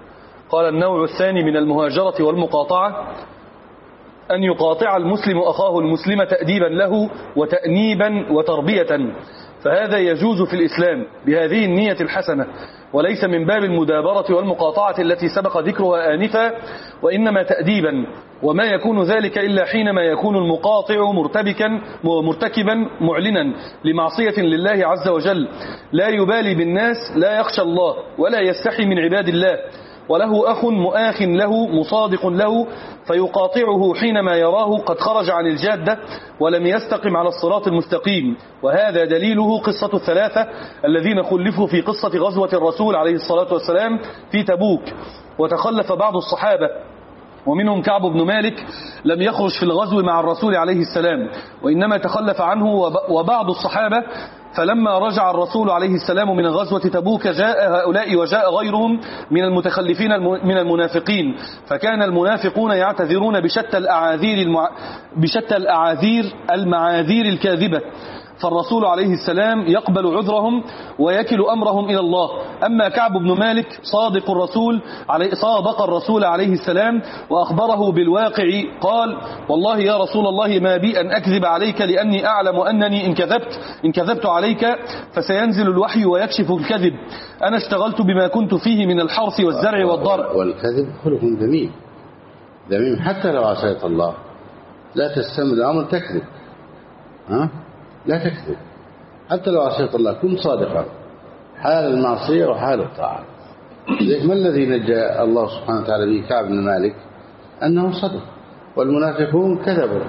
قال: النوع الثاني من المهاجرة والمقاطعة أن يقاطع المسلم أخاه المسلم تأديبا له وتأنيبا وتربية، فهذا يجوز في الإسلام بهذه النية الحسنة، وليس من باب المدابرة والمقاطعة التي سبق ذكرها آنفا، وإنما تأديبا، وما يكون ذلك إلا حينما يكون المقاطع مرتبكا مرتكبا معلنا لمعصية لله عز وجل، لا يبالي بالناس، لا يخشى الله ولا يستحي من عباد الله، وله أخ مؤاخ له مصادق له، فيقاطعه حينما يراه قد خرج عن الجادة ولم يستقم على الصراط المستقيم. وهذا دليله قصة الثلاثة الذين خلفوا في قصة غزوة الرسول عليه الصلاة والسلام في تبوك، وتخلف بعض الصحابة ومنهم كعب بن مالك لم يخرج في الغزو مع الرسول عليه السلام، وإنما تخلف عنه وبعض الصحابة. فلما رجع الرسول عليه السلام من غزوة تبوك جاء هؤلاء وجاء غيرهم من المتخلفين من المنافقين، فكان المنافقون يعتذرون بشتى الأعاذير, المع... بشتى الأعاذير المعاذير الكاذبة، فالرسول عليه السلام يقبل عذرهم ويكل أمرهم إلى الله. أما كعب بن مالك صادق الرسول عليه صادق الرسول عليه السلام وأخبره بالواقع، قال: والله يا رسول الله ما بي أن أكذب عليك، لأني أعلم أنني إن كذبت إن كذبت عليك فسينزل الوحي ويكشف الكذب. أنا اشتغلت بما كنت فيه من الحرث والزرع والضرع. والكذب خلق ذميم ذميم حتى لو عصيت الله لا تستمر الأمر تكذب، ها لا تكذب حتى لو عصيت الله، كن صادقا حال المعصية وحال الطاعة. ما الذي نجى الله سبحانه وتعالى به كعب بن مالك؟ أنه صدق، والمنافقون كذبوا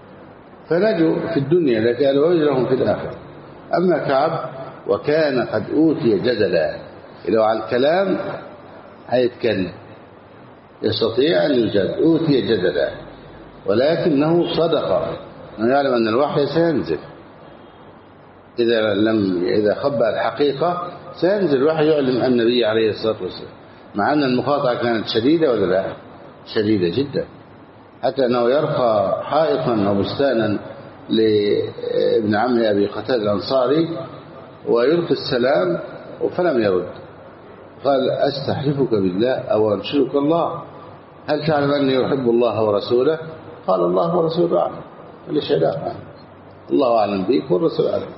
فنجوا في الدنيا لكن وجرهم في الآخرة. أما كعب وكان قد أوتي جدلا، لو على الكلام هيتكلم يستطيع أن يجد، أوتي جدلا، ولكنه صدق، أنه يعلم أن الوحي سينزل إذا لم إذا خبأ الحقيقة سينزل الوحي يعلم النبي عليه الصلاة والسلام، مع أن المقاطعة كانت شديدة ولا لا؟ شديدة جدا، حتى أنه يرقى حائطا أو بستانا لابن عم أبي قتادة الأنصاري ويلقي السلام فلم يرد، قال: أستحلفك بالله أو أنشدك الله، هل تعلم أني أحب الله ورسوله؟ قال: الله ورسوله أعلم، ليش لا؟ الله أعلم بك والرسول أعلم.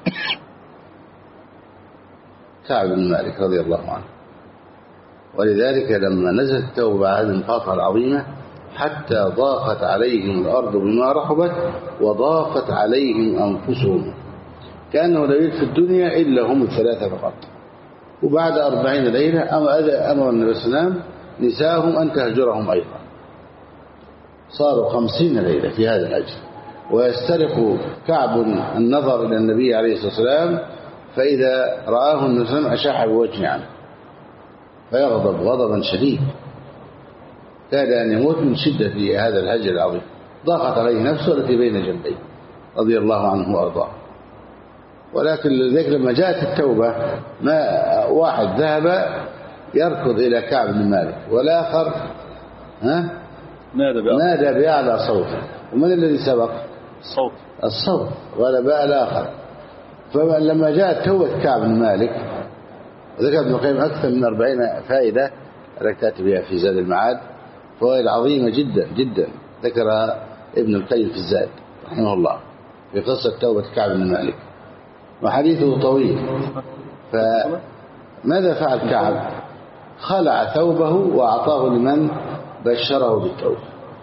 كعب بن مالك رضي الله عنه. ولذلك لما نزلت التوبة هذه المقاطعة العظيمة حتى ضاقت عليهم الأرض بما رحبت وضاقت عليهم أنفسهم، كأنه لا يوجد في الدنيا إلا هم الثلاثة فقط. وبعد أربعين ليلة أمر النبي صلى الله عليه وسلم نساءهم أن تهجرهم أيضا، صاروا خمسين ليلة في هذا الأجر. ويسترق كعب النظر إلى النبي عليه الصلاة والسلام، فإذا رآه النبي صلى الله عليه وسلم أشاح بوجهه عنه فيغضب غضبا شديد، كاد أن يموت من شدة هذا الهجر العظيم. ضاقت عليه نفسه التي بين جنبيه رضي الله عنه وأرضاه. ولكن لذلك لما جاءت التوبة ما واحد ذهب يركض إلى كعب بن مالك والآخر ها نادى بأعلى, نادى بأعلى صوته. ومن الذي سبق؟ الصوت الصوت ولا باء الآخر. فلما جاءت توبة كعب بن مالك ذكر ابن القيم أكثر من أربعين فائدة لك تأتي بها في زاد المعاد، فوائد عظيمة جدا جدا ذكرها ابن القيم في الزاد رحمه الله في قصة توبة كعب بن مالك، وحديثه طويل. فماذا فعل كعب؟ خلع ثوبه وأعطاه لمن بشره بالتوبة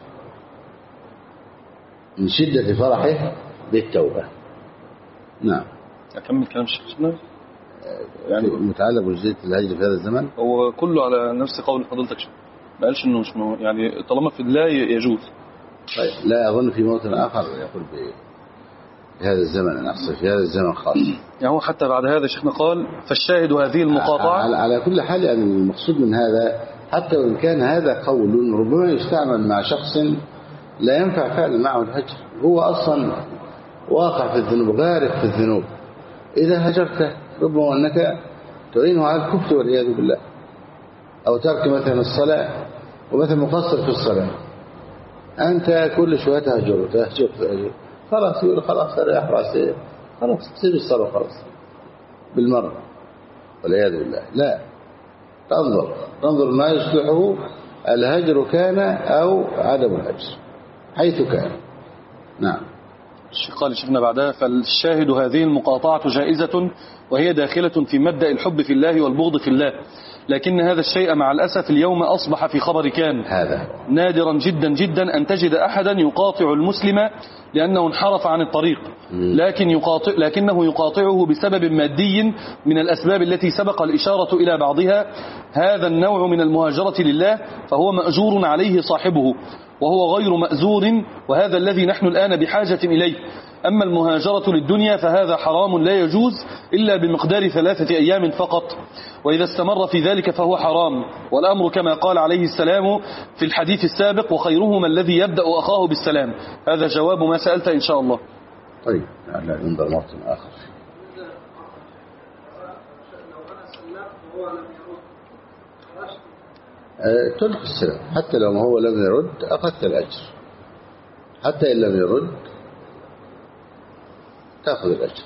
من شدة فرحه بالتوبة. نعم. أكمل كلام شيخنا يعني متعلق بجزئية الهجر في هذا الزمن، هو كله على نفس قول حضرتك، ما قالش انه مش مو... يعني طالما في الله يجوز. طيب لا أظن في موطن آخر يقول بهذا الزمن نحصل في هذا الزمن خاص. يعني هو حتى بعد هذا شيخنا قال: فالشاهد هذه المقاطعة. على, على كل حال يعني المقصود من هذا حتى وإن كان هذا قول ربما يستعمل مع شخص لا ينفع فعلا معه الهجر، هو أصلا واقع في الذنوب غارق في الذنوب، إذا هجرته ربما أنك تعينه على الكفر والعياذ بالله، أو ترك مثلا الصلاة ومثلا مقصر في الصلاة، أنت كل شوية تهجر تهجر تهجر خلاص يقول خلاص أريح رأسي خلاص سيب الصلاة خلاص بالمرة والعياذ بالله. لا، تنظر تنظر ما يصلحه، الهجر كان أو عدم الهجر حيث كان. نعم. قال شيخنا بعدها: فالشاهد هذه المقاطعة جائزة وهي داخلة في مبدأ الحب في الله والبغض في الله، لكن هذا الشيء مع الأسف اليوم أصبح في خبر كان. هذا نادرا جدا جدا أن تجد أحدا يقاطع المسلم لأنه انحرف عن الطريق، لكن يقاطع لكنه يقاطعه بسبب مادي من الأسباب التي سبق الإشارة إلى بعضها. هذا النوع من المهاجرة لله فهو مأجور عليه صاحبه، وهو غير مأزور، وهذا الذي نحن الآن بحاجة إليه. أما المهاجرة للدنيا فهذا حرام لا يجوز إلا بمقدار ثلاثة أيام فقط، وإذا استمر في ذلك فهو حرام. والأمر كما قال عليه السلام في الحديث السابق: وخيرهما الذي يبدأ أخاه بالسلام. هذا جواب ما سألت إن شاء الله. طيب لا ننظر موطن آخر. أه تلقي السلام حتى لو هو لم يرد أخذت الأجر، حتى إن لم يرد تأخذ الأجر.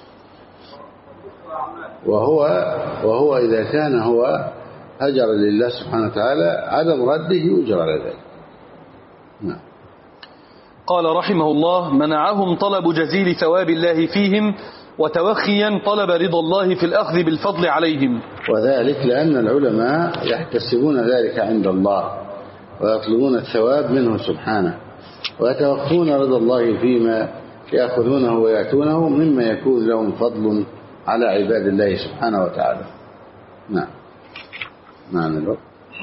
وهو وهو إذا كان هو هجر لله سبحانه وتعالى عدم رده يؤجر على ذلك. نعم. قال رحمه الله: منعهم طلب جزيل ثواب الله فيهم، وتوخيا طلب رضا الله في الأخذ بالفضل عليهم. وذلك لأن العلماء يحتسبون ذلك عند الله ويطلبون الثواب منه سبحانه، ويتوخون رضا الله فيما يأخذونه ويأتونه مما يكون لهم فضل على عباد الله سبحانه وتعالى. نعم. معنى الوقت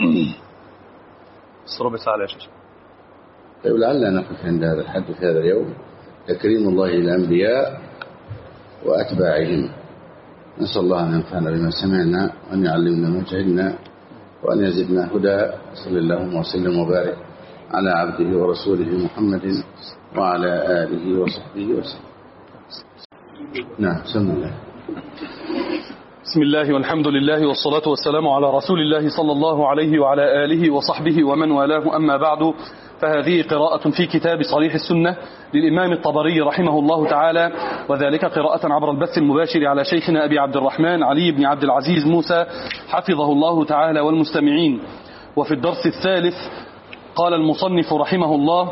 ربع ساعة يا شيخ. طيب لعلنا نقف عند هذا الحد في هذا اليوم. تكريم الله للأنبياء وأتباعهم. نسأل الله أن ينفعنا بما سمعنا وأن يعلمنا ما جهلنا وأن يزدنا هدى. صلى الله وسلم وبارك على عبده ورسوله محمد وعلى آله وصحبه وسلم. نعم. سم الله. بسم الله والحمد لله والصلاة والسلام على رسول الله صلى الله عليه وعلى آله وصحبه ومن والاه، أما بعد، فهذه قراءة في كتاب صريح السنة للإمام الطبري رحمه الله تعالى، وذلك قراءة عبر البث المباشر على شيخنا أبي عبد الرحمن علي بن عبد العزيز موسى حفظه الله تعالى والمستمعين. وفي الدرس الثالث قال المصنف رحمه الله: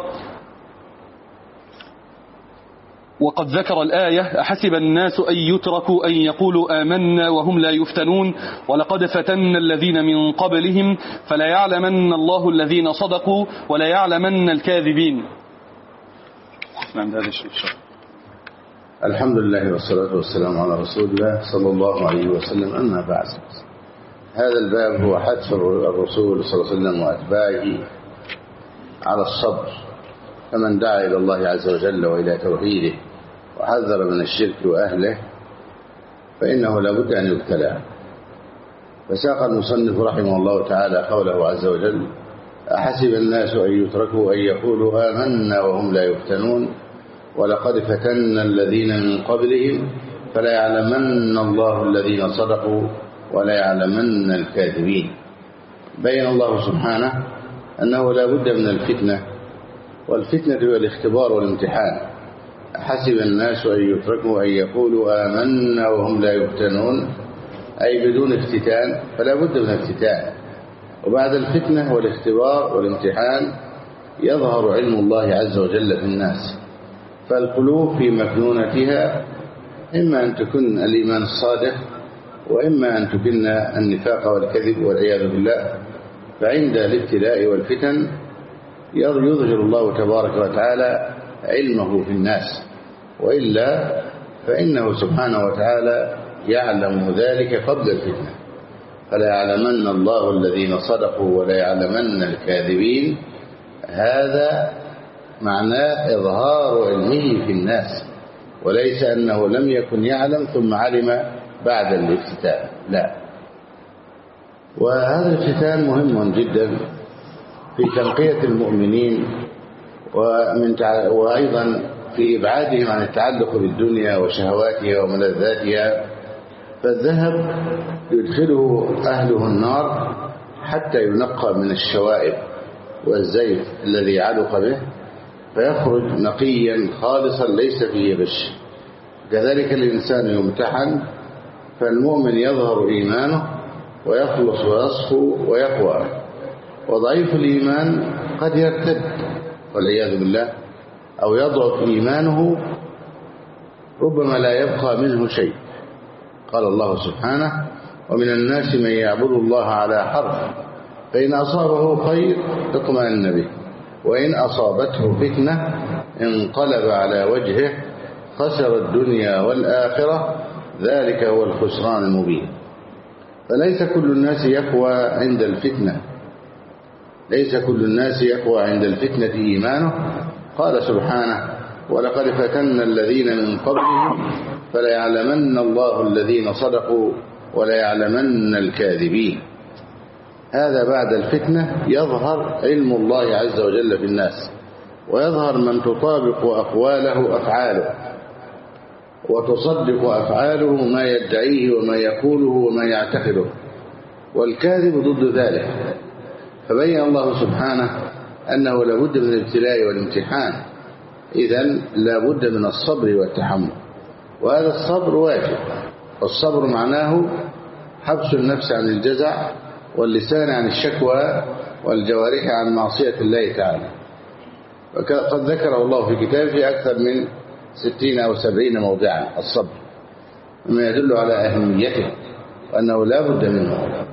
وقد ذكر الآية: أحسب الناس أن يتركوا أن يقولوا آمنا وهم لا يفتنون ولقد فتنا الذين من قبلهم فلا يعلمن الله الذين صدقوا ولا يعلمن الكاذبين. الحمد لله والصلاة والسلام على رسول الله صلى الله عليه وسلم. أما بعد، هذا الباب هو حث الرسول صلى الله عليه وسلم وأتباعه على الصبر، فمن دعا إلى الله عز وجل وإلى توحيده وحذر من الشرك وأهله فإنه لابد أن يبتلى. فساق المصنف رحمه الله تعالى قوله عز وجل: أحسب الناس أن يتركوا أن يقولوا آمنا وهم لا يفتنون ولقد فتنا الذين من قبلهم فلا يعلمن الله الذين صدقوا ولا يعلمن الكاذبين. بين الله سبحانه أنه لا بد من الفتنة، والفتنة هو الاختبار والامتحان. حسب الناس أن يتركوا أن يقولوا آمنا وهم لا يفتنون، أي بدون افتتان، فلا بد من افتتان. وبعد الفتنة والاختبار والامتحان يظهر علم الله عز وجل في الناس، فالقلوب في مكنونتها إما أن تكون الإيمان الصادق وإما أن تكون النفاق والكذب والعياذ بالله. فعند الابتلاء والفتن يظهر الله تبارك وتعالى علمه في الناس، وإلا فإنه سبحانه وتعالى يعلم ذلك قبل الفتنة. فلا يعلمن الله الذين صدقوا ولا يعلمن الكاذبين، هذا معناه إظهار علمه في الناس، وليس أنه لم يكن يعلم ثم علم بعد الافتتان، لا. وهذا الفتان مهم جدا في تنقية المؤمنين ومن تع... وأيضا في إبعادهم عن التعلق بالدنيا وشهواتها وملذاتها. فالذهب يدخله أهله النار حتى ينقى من الشوائب والزيت الذي علق به، فيخرج نقيا خالصا ليس فيه غش. كذلك الإنسان يمتحن، فالمؤمن يظهر إيمانه ويخلص ويصفو ويقوى. وضعيف الإيمان قد يرتد والعياذ بالله، أو يضعف إيمانه، ربما لا يبقى منه شيء. قال الله سبحانه: ومن الناس من يعبد الله على حرف فإن أصابه خير اطمأن به وإن أصابته فتنة انقلب على وجهه خسر الدنيا والآخرة ذلك هو الخسران المبين. فليس كل الناس يقوى عند الفتنة ليس كل الناس يقوى عند الفتنة إيمانه. قال سبحانه: ولقد فتنا الذين من قبلهم فليعلمن الله الذين صدقوا وليعلمن الكاذبين. هذا بعد الفتنة يظهر علم الله عز وجل في الناس، ويظهر من تطابق أقواله أفعاله، وتصدق أفعاله ما يدعيه وما يقوله وما يعتقده، والكاذب ضد ذلك. فبين الله سبحانه أنه لابد من الابتلاء والامتحان، إذن لابد من الصبر والتحمل، وهذا الصبر واجب. والصبر معناه حبس النفس عن الجزع، واللسان عن الشكوى، والجوارح عن معصية الله تعالى. وقد ذكره الله في كتابه في أكثر من ستين أو سبعين موضعا الصبر، مما يدل على أهميته وأنه لا بد منه.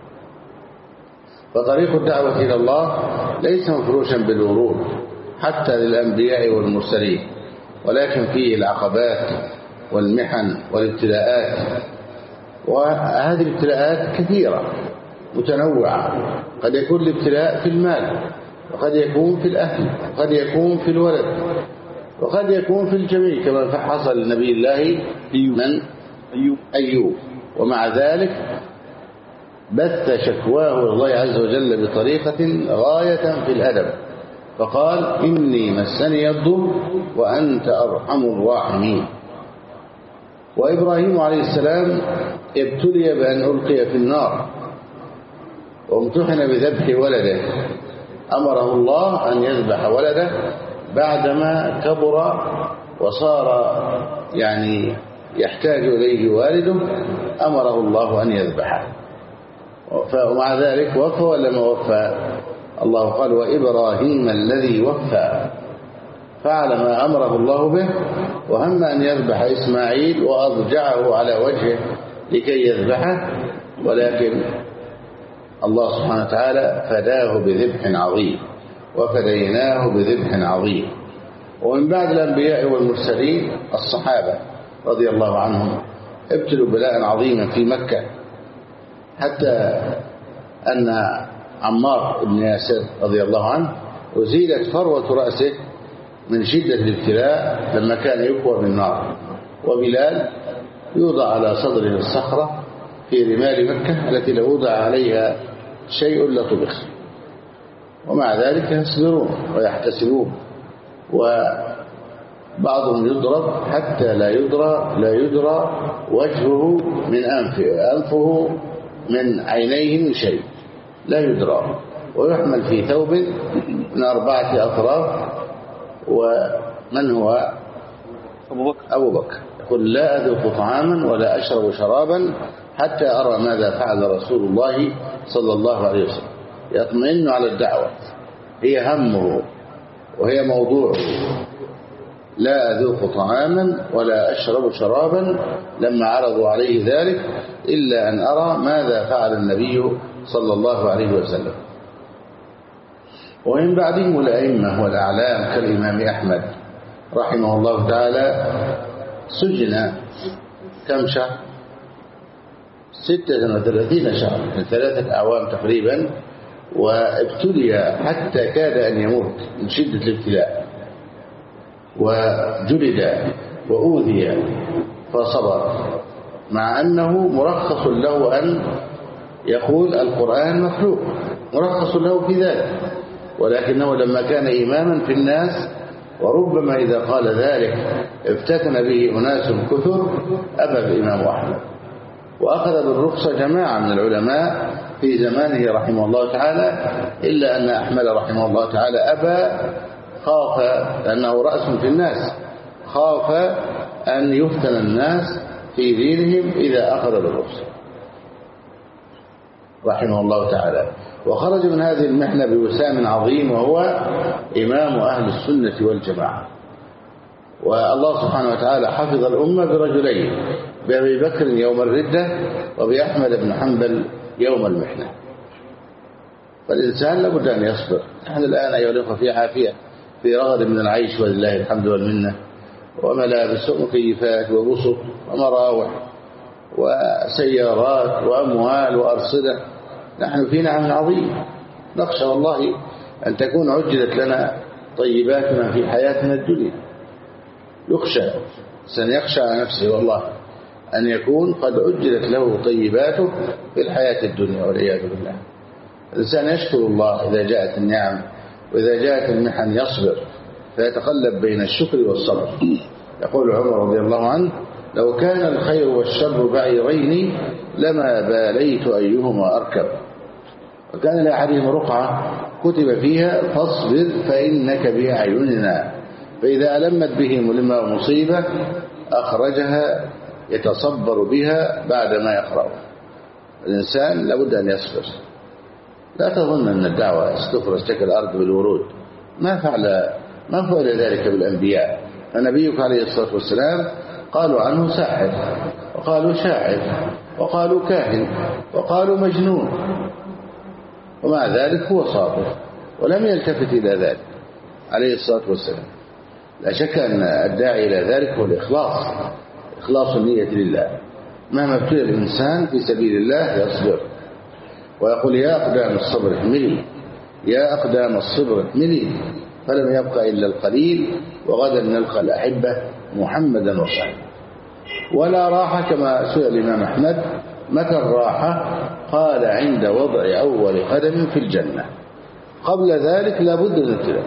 فطريق الدعوة إلى الله ليس مفروشا بالورود حتى للأنبياء والمرسلين، ولكن فيه العقبات والمحن والابتلاءات. وهذه الابتلاءات كثيرة متنوعة، قد يكون الابتلاء في المال، وقد يكون في الأهل، وقد يكون في الولد، وقد يكون في الجميع، كما حصل لنبي الله من أيوب. أيوب ومع ذلك بث شكواه الله عز وجل بطريقة غاية في الأدب، فقال: إني مسني الضر وأنت أرحم الراحمين. وإبراهيم عليه السلام ابتلي بأن ألقي في النار، وامتحن بذبح ولده، أمره الله أن يذبح ولده بعدما كبر وصار يعني يحتاج إليه والده، أمره الله أن يذبحه. ومع ذلك وفى ولا ما وفى؟ الله قال: وإبراهيم الذي وفى فعل ما أمره الله به، وهم أن يذبح إسماعيل وأضجعه على وجهه لكي يذبحه، ولكن الله سبحانه وتعالى فداه بذبح عظيم، وفديناه بذبح عظيم. ومن بعد الأنبياء والمرسلين الصحابة رضي الله عنهم ابتلوا بلاء عظيما في مكة، حتى أن عمار بن ياسر رضي الله عنه أزيلت فروة رأسه من شدة الابتلاء لما كان يقوى بالنار، وبلال يوضع على صدره الصخرة في رمال مكة التي لو وضع عليها شيء لطبخ، ومع ذلك يصبرون ويحتسبون. وبعضهم يضرب حتى لا يدرى لا يدرى وجهه من أنفه، أنفه من عينيه من شيء لا يدرى، ويحمل في ثوب من أربعة أطراف. ومن هو؟ أبو بكر. أبو بكر يقول: لا أذوق طعاما ولا أشرب شرابا حتى أرى ماذا فعل رسول الله صلى الله عليه وسلم. يطمئن على الدعوة، هي همه وهي موضوعه. لا أذوق طعاما ولا أشرب شرابا لما عرضوا عليه ذلك إلا أن أرى ماذا فعل النبي صلى الله عليه وسلم. ومن بعدهم الأئمة والأعلام كالإمام أحمد رحمه الله تعالى، سجن كم شهر؟ ستة وثلاثين شهر، من ثلاثة أعوام تقريبا، وابتلي حتى كاد أن يموت من شدة الابتلاء، وجلد وأوذي فصبر، مع أنه مرخص له أن يقول القرآن مخلوق، مرخص له في ذلك، ولكنه لما كان إماما في الناس وربما إذا قال ذلك افتتن به أناس كثر أبى الإمام أحمد، وأخذ بالرخصة جماعة من العلماء في زمانه رحمه الله تعالى، إلا أن أحمد رحمه الله تعالى أبى، خاف لأنه رأس في الناس، خاف أن يفتن الناس في دينهم إذا أخذ بالرخصة. رحمه الله تعالى، وخرج من هذه المحنة بوسام عظيم، وهو إمام أهل السنة والجماعة. والله سبحانه وتعالى حفظ الأمة برجلين، بأبي بكر يوم الردة، وبأحمد بن حنبل يوم المحنة. فالإنسان لابد أن يصبر. نحن الآن أيها الأخوة في عافية، في رغد من العيش ولله الحمد والمنة، وملابس ومكيفات وبسط ومراوح وسيارات وأموال وأرصدة. نحن في نعم عظيم، نخشى والله أن تكون عجلت لنا طيباتنا في حياتنا الدنيا. يخشى سنيخشى على نفسه والله أن يكون قد عجلت له طيباته في الحياة الدنيا والعياذ بالله. الإنسان يشكر الله إذا جاءت النعم، وإذا جاءت المحن يصبر، فيتقلب بين الشكر والصبر. يقول عمر رضي الله عنه: لو كان الخير والشر بعيرين لما باليت أيهما أركب. وكان لأحدهم رقعة كتب فيها: فاصبر فإنك بأعيننا. فإذا ألمت به ملمة ومصيبة أخرجها يتصبر بها بعد ما يقرأها. الإنسان لابد أن يصبر. لا تظن أن الدعوة ستفرج تلك الأرض بالورود، ما فعل ما فعل ذلك بالأنبياء. فنبيك عليه الصلاة والسلام قالوا عنه ساحر، وقالوا شاعر، وقالوا كاهن، وقالوا مجنون، ومع ذلك هو صابر ولم يلتفت إلى ذلك عليه الصلاة والسلام. لا شك أن الداعي إلى ذلك هو الإخلاص، إخلاص النية لله. مهما ابتلي الإنسان في سبيل الله يصبر، ويقول: يا أقدام الصبر احملي، يا أقدام الصبر احملي، فلم يبق إلا القليل، وغدا نلقى الأحبة محمدا وصحبه. ولا راحة، كما سئل الإمام أحمد: متى الراحة؟ قال: عند وضع أول قدم في الجنة. قبل ذلك لا بد من الابتلاء،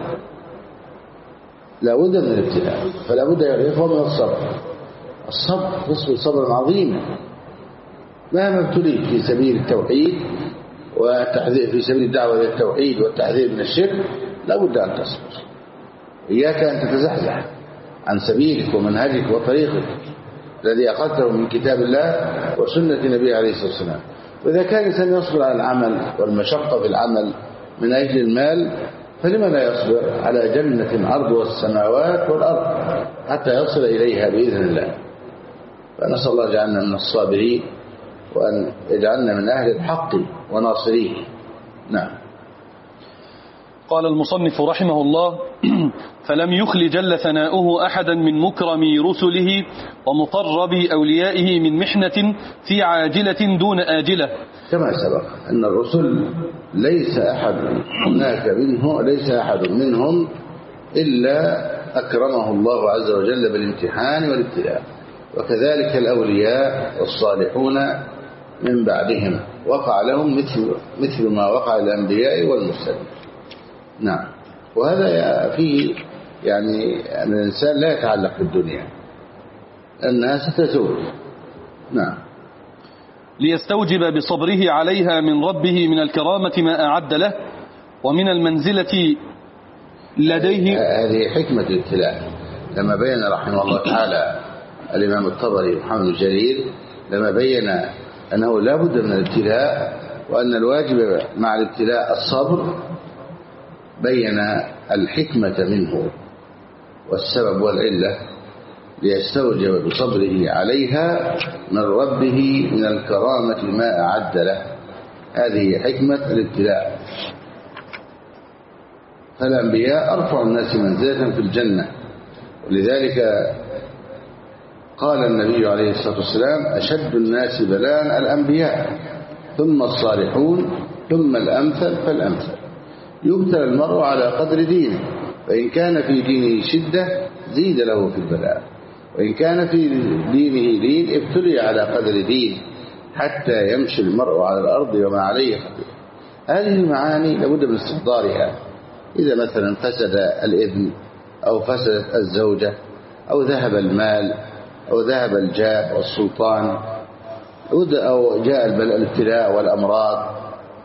لا بد من الابتلاء، فلا بد يا إخوة من الصبر. الصبر تصبر صبرا عظيما. مهما ابتليت في سبيل التوحيد والتحذير، في سبيل الدعوة إلى التوحيد والتحذير من الشرك، لا بد أن تصبر. إياك أن تتزحزح عن سبيلك ومنهجك وطريقك الذي أخذته من كتاب الله وسنة النبي عليه الصلاة والسلام. وإذا كان الإنسان يصبر على العمل والمشقة في العمل من أجل المال، فلما لا يصبر على جنة عرضها السماوات والأرض حتى يصل إليها بإذن الله. فنسأل الله يجعلنا من الصابرين، وأن يجعلنا من أهل الحق وناصريه. نعم. قال المصنف رحمه الله: فلم يخل جل ثناؤه أحدا من مكرمي رسله ومقرب أوليائه من محنة في عاجلة دون آجلة. كما سبق أن الرسل ليس أحد هناك منه ليس أحد منهم إلا أكرمه الله عز وجل بالامتحان والابتلاء، وكذلك الأولياء والصالحون من بعدهم وقع لهم مثل مثل ما وقع الأنبياء والمرسلين. نعم. وهذا فيه يعني أن الإنسان لا يتعلق بالدنيا، الناس ستزول. نعم. ليستوجب بصبره عليها من ربه من الكرامة ما أعد له ومن المنزلة لديه. هذه حكمة الابتلاء، لما بين رحمه الله تعالى الإمام الطبري محمد الجليل، لما بين أنه لا بد من الابتلاء وأن الواجب مع الابتلاء الصبر، بين الحكمة منه والسبب والعلة ليستوجب بصبره عليها من ربه من الكرامة ما أعد له. هذه حكمة الابتلاء. فالأنبياء أرفع الناس منزلة في الجنة، ولذلك قال النبي عليه الصلاة والسلام: أشد الناس بلاء الأنبياء، ثم الصالحون، ثم الأمثل فالأمثل. يبتلى المرء على قدر دينه، فإن كان في دينه شدة زيد له في البلاء، وإن كان في دينه لين ابتلي على قدر دين، حتى يمشي المرء على الأرض وما عليه خطيئة. هذه المعاني لابد من استحضارها. إذا مثلا فسد الابن أو فسدت الزوجة أو ذهب المال أو ذهب الجاه والسلطان أو جاء الابتلاء والأمراض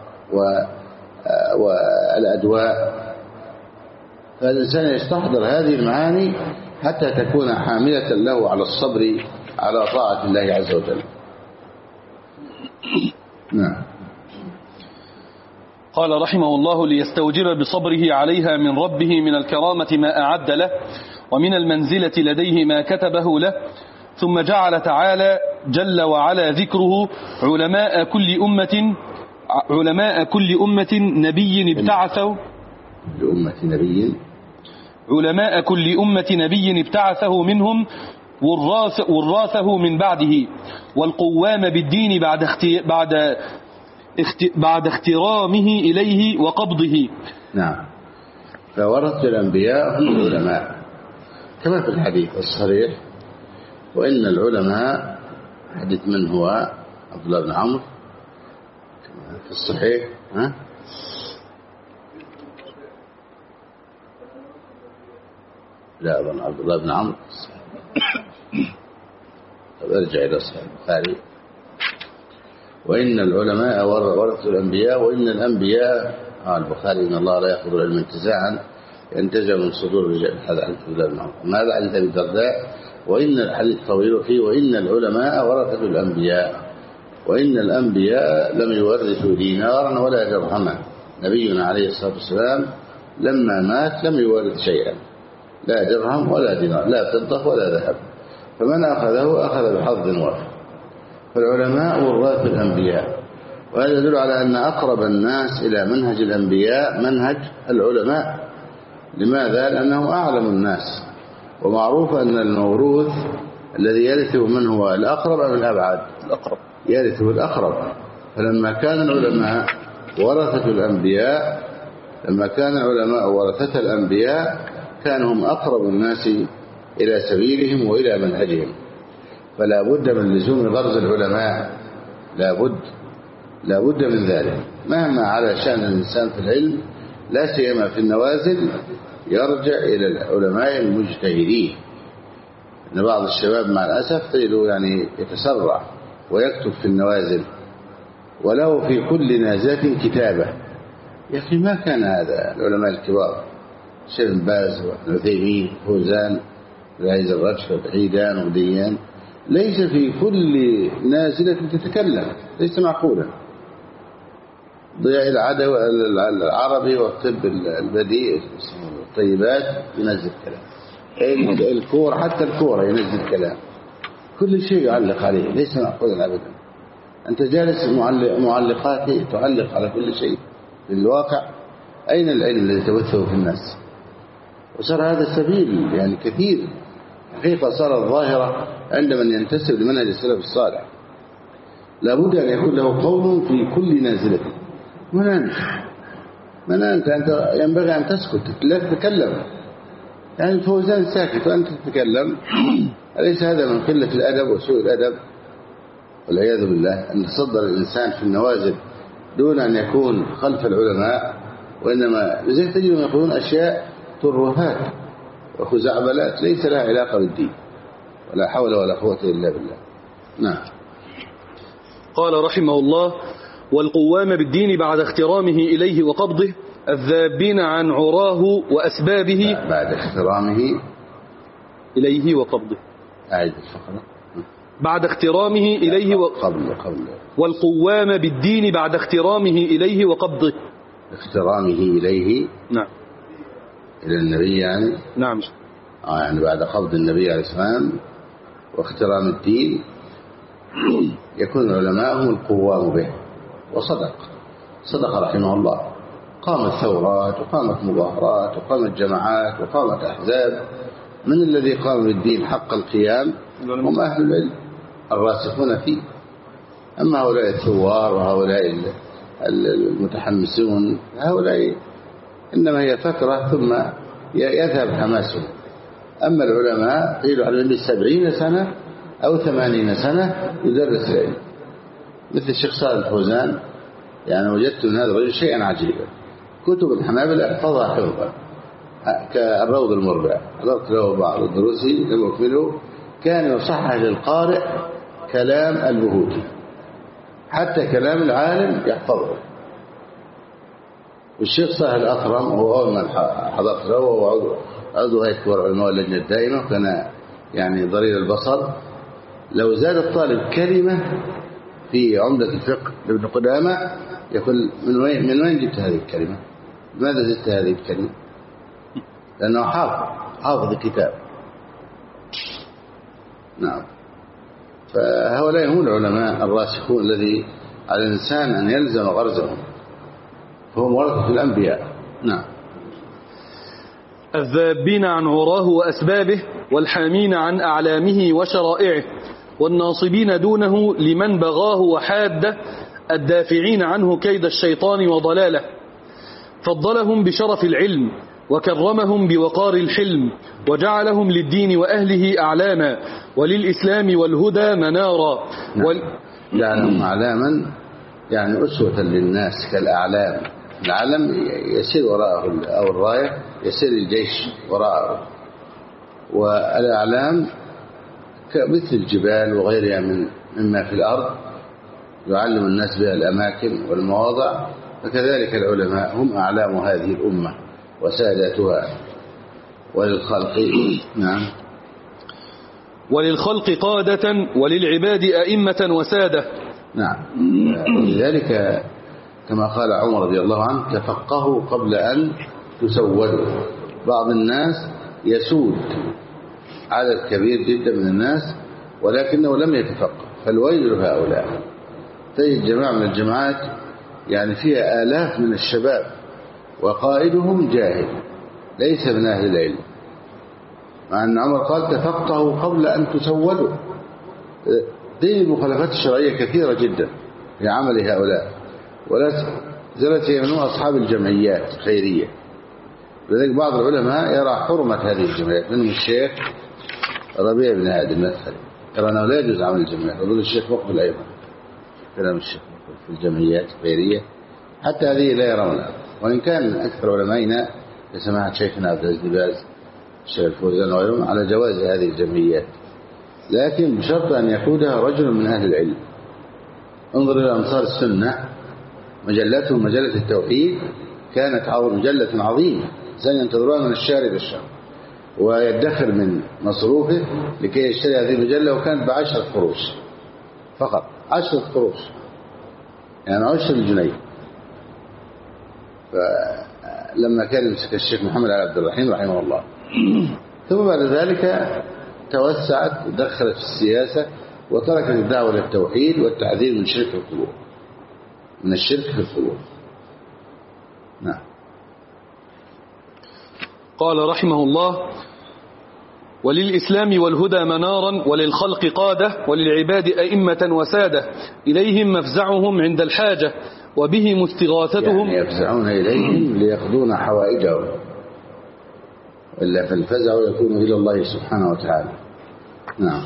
والأدواء، فالإنسان يستحضر هذه المعاني حتى تكون حاملة له على الصبر على طاعة الله عز وجل. نعم. قال رحمه الله: ليستوجب بصبره عليها من ربه من الكرامة ما أعد له، ومن المنزلة لديه ما كتبه له. ثم جعل تعالى جل وعلا ذكره علماء كل أمة علماء كل أمة نبي ابتعثه لأمة نبي علماء كل أمة نبي ابتعثه منهم وراث وراثه من بعده، والقوام بالدين بعد اختي بعد اخت بعد اخترامه إليه وقبضه. نعم. فورث الأنبياء هم العلماء كما في الحديث الصريح: وإن العلماء، حديث من هو؟ عبد الله بن عمرو في الصحيح. ها؟ لا أظن عبد الله بن عمرو. طب ارجع إلى صحيح البخاري: وإن العلماء ورثوا الأنبياء، وإن الأنبياء آه البخاري: إن الله لا يأخذ العلم انتزاعا ينتزع من صدور الرجال. هذا عن عبد الله بن عمرو. ماذا عن أبي الدرداء؟ وإن الحديث طويل فيه: وإن العلماء ورثة الأنبياء، وإن الأنبياء لم يورثوا دينارا ولا درهما. نبينا عليه الصلاة والسلام لما مات لم يورث شيئا، لا درهم ولا دينار، لا فضة ولا ذهب، فمن أخذه أخذ بحظ وافر. فالعلماء وراث الأنبياء، وهذا يدل على أن أقرب الناس إلى منهج الأنبياء منهج العلماء. لماذا؟ لأنهم أعلم الناس، ومعروف أن الموروث الذي يرثه من هو الأقرب أم الأبعد؟ الأقرب. يرثه الأقرب. فلما كان العلماء ورثة الأنبياء لما كان العلماء ورثة الأنبياء كانوا هم أقرب الناس إلى سبيلهم وإلى منهجهم. فلا بد من لزوم غرز العلماء، لا بد لا بد من ذلك. مهما على شأن الإنسان في العلم، لا سيما في النوازل، يرجع إلى العلماء المجتهدين. إن بعض الشباب مع الأسف تجده يعني يتسرع ويكتب في النوازل، ولو في كل نازلة كتابة. يا أخي ما كان هذا العلماء الكبار، شيخ بن باز وابن عثيمين فوزان وعايز الرجف وبعيدان وديان، ليس في كل نازلة تتكلم، ليس معقولا. ضياء العدوي العربي والطب البديع الطيبات ينزل كلام، الكورة حتى الكورة ينزل كلام، كل شيء يعلق عليه، ليس معقولا أبدا. أنت جالس معلقات تعلق على كل شيء. في الواقع أين العلم الذي تبثه في الناس؟ وصار هذا السبيل يعني كثير حقيقة صارت ظاهرة عند من ينتسب لمنهج السلف الصالح. لابد أن يكون له قول في كل نازلة. من أنت؟ من أنت؟ أنت ينبغي أن تسكت، لا تتكلم. يعني الفوزان ساكت وأنت تتكلم. أليس هذا من قلة الأدب وسوء الأدب؟ والعياذ بالله أن تصدر الإنسان في النوازل دون أن يكون خلف العلماء، وإنما لذلك تجدهم يقولون أشياء ترهات وخزعبلات ليس لها علاقة بالدين، ولا حول ولا قوة إلا بالله. نعم. قال رحمه الله: والقوام بالدين بعد اخترامه إليه وقبضه، الذابين عن عراه وأسبابه بعد اخترامه إليه وقبضه. أعيد الفقرة. بعد اخترامه إليه وقبضه. قبل والقوام بالدين بعد اخترامه إليه وقبضه. اخترامه إليه. نعم. إلى النبي يعني. نعم. آه يعني بعد قبض النبي عليه السلام واخترام الدين يكون العلماء هم القوام به. وصدق صدق رحمه الله. قامت ثورات وقامت مظاهرات وقامت جماعات وقامت أحزاب. من الذي قام بالدين حق القيام؟ هم أهل العلم الراسخون فيه. أما هؤلاء الثوار وهؤلاء المتحمسون هؤلاء إنما هي فترة ثم يذهب حماسهم. أما العلماء قيلوا على النبي سبعين سنة أو ثمانين سنة يدرس العلم، مثل الشيخ صالح الفوزان. يعني وجدت من هذا الرجل شيئا عجيبا، كتب الحنابلة احفظها حفظا كالروض المربع، حضرت له بعض الدروس لم أكمله. كان يصحح للقارئ كلام البهوتي، حتى كلام العالم يحفظه. والشيخ صالح الأكرم هو أول من حضرت له، وهو عضو هيئة كبار علماء اللجنة الدائمة، كان يعني ضرير البصر. لو زاد الطالب كلمة في عمدة الفقه لابن قدامة يقول من وين من وين جبت هذه الكلمة؟ ماذا زدت هذه الكلمة؟ لأنه حافظ حافظ الكتاب. نعم. فهؤلاء هم العلماء الراسخون الذي على الإنسان أن يلزم غرزهم، فهم ورثة الأنبياء. نعم. الذابين عن عراه وأسبابه، والحامين عن أعلامه وشرائعه، والناصبين دونه لمن بغاه وحاده، الدافعين عنه كيد الشيطان وضلاله. فضلهم بشرف العلم، وكرمهم بوقار الحلم، وجعلهم للدين وأهله أعلاما، وللإسلام والهدى منارا. نعم. وال... جعلهم أعلاما يعني أسوة للناس كالأعلام. العلم يسير وراءه أو الراية يسير الجيش وراءه، والأعلام كمثل الجبال وغيرها من مما في الأرض يعلم الناس بها الأماكن والمواضع، فكذلك العلماء هم أعلام هذه الأمة وساداتها وللخلق. نعم. وللخلق قادة، وللعباد أئمة وسادة. نعم. لذلك كما قال عمر رضي الله عنه: تفقهوا قبل أن تسودوا. بعض الناس يسود عدد كبير جدا من الناس ولكنه لم يتفقه، فالويل هؤلاء. تجد جماعة من الجماعات يعني فيها آلاف من الشباب وقائدهم جاهل ليس من أهل العلم، مع أن عمر قال: تفقهوا قبل أن تسودوا. دين المخالفات الشرعية كثيرة جدا في عمل هؤلاء، ولا زالت يمنون أصحاب الجمعيات الخيرية. لذلك بعض العلماء يرى حرمة هذه الجمعيات، منهم الشيخ ربيع بن هادي المدخلي يرى أنه لا يجوز عمل الجمعيات، ويقول الشيخ مقبل أيضا كلام الشيخ في الجمعيات الخيرية، حتى هذه لا يرونها. وإن كان أكثر علمائنا كسماحة شيخنا عبد العزيز بن باز الشيخ الفوزان وغيرهم على جواز هذه الجمعيات، لكن بشرط أن يقودها رجل من أهل العلم. انظر إلى أنصار السنة، مجلتهم مجلة التوحيد كانت مجلة عظيمة، إنسان ينتظرها من الشارع إلى الشام ويدخر من مصروفه لكي يشتري هذه المجلة، وكانت بعشرة قروش فقط، عشرة قروش يعني عشر الجنيه. فلما كان يمسك الشيخ محمد علي عبد الرحيم رحمه الله، ثم بعد ذلك توسعت ودخلت في السياسة وتركت الدعوة للتوحيد والتحذير من شرك القلوب، من الشرك في القلوب. نعم. قال رحمه الله: وللإسلام والهدى منارا، وللخلق قادة، وللعباد أئمة وسادة، إليهم مفزعهم عند الحاجة، وبهم استغاثتهم. يعني يفزعون إليهم ليقضون حوائجهم، إلا فالفزع يكون إلى الله سبحانه وتعالى. نعم.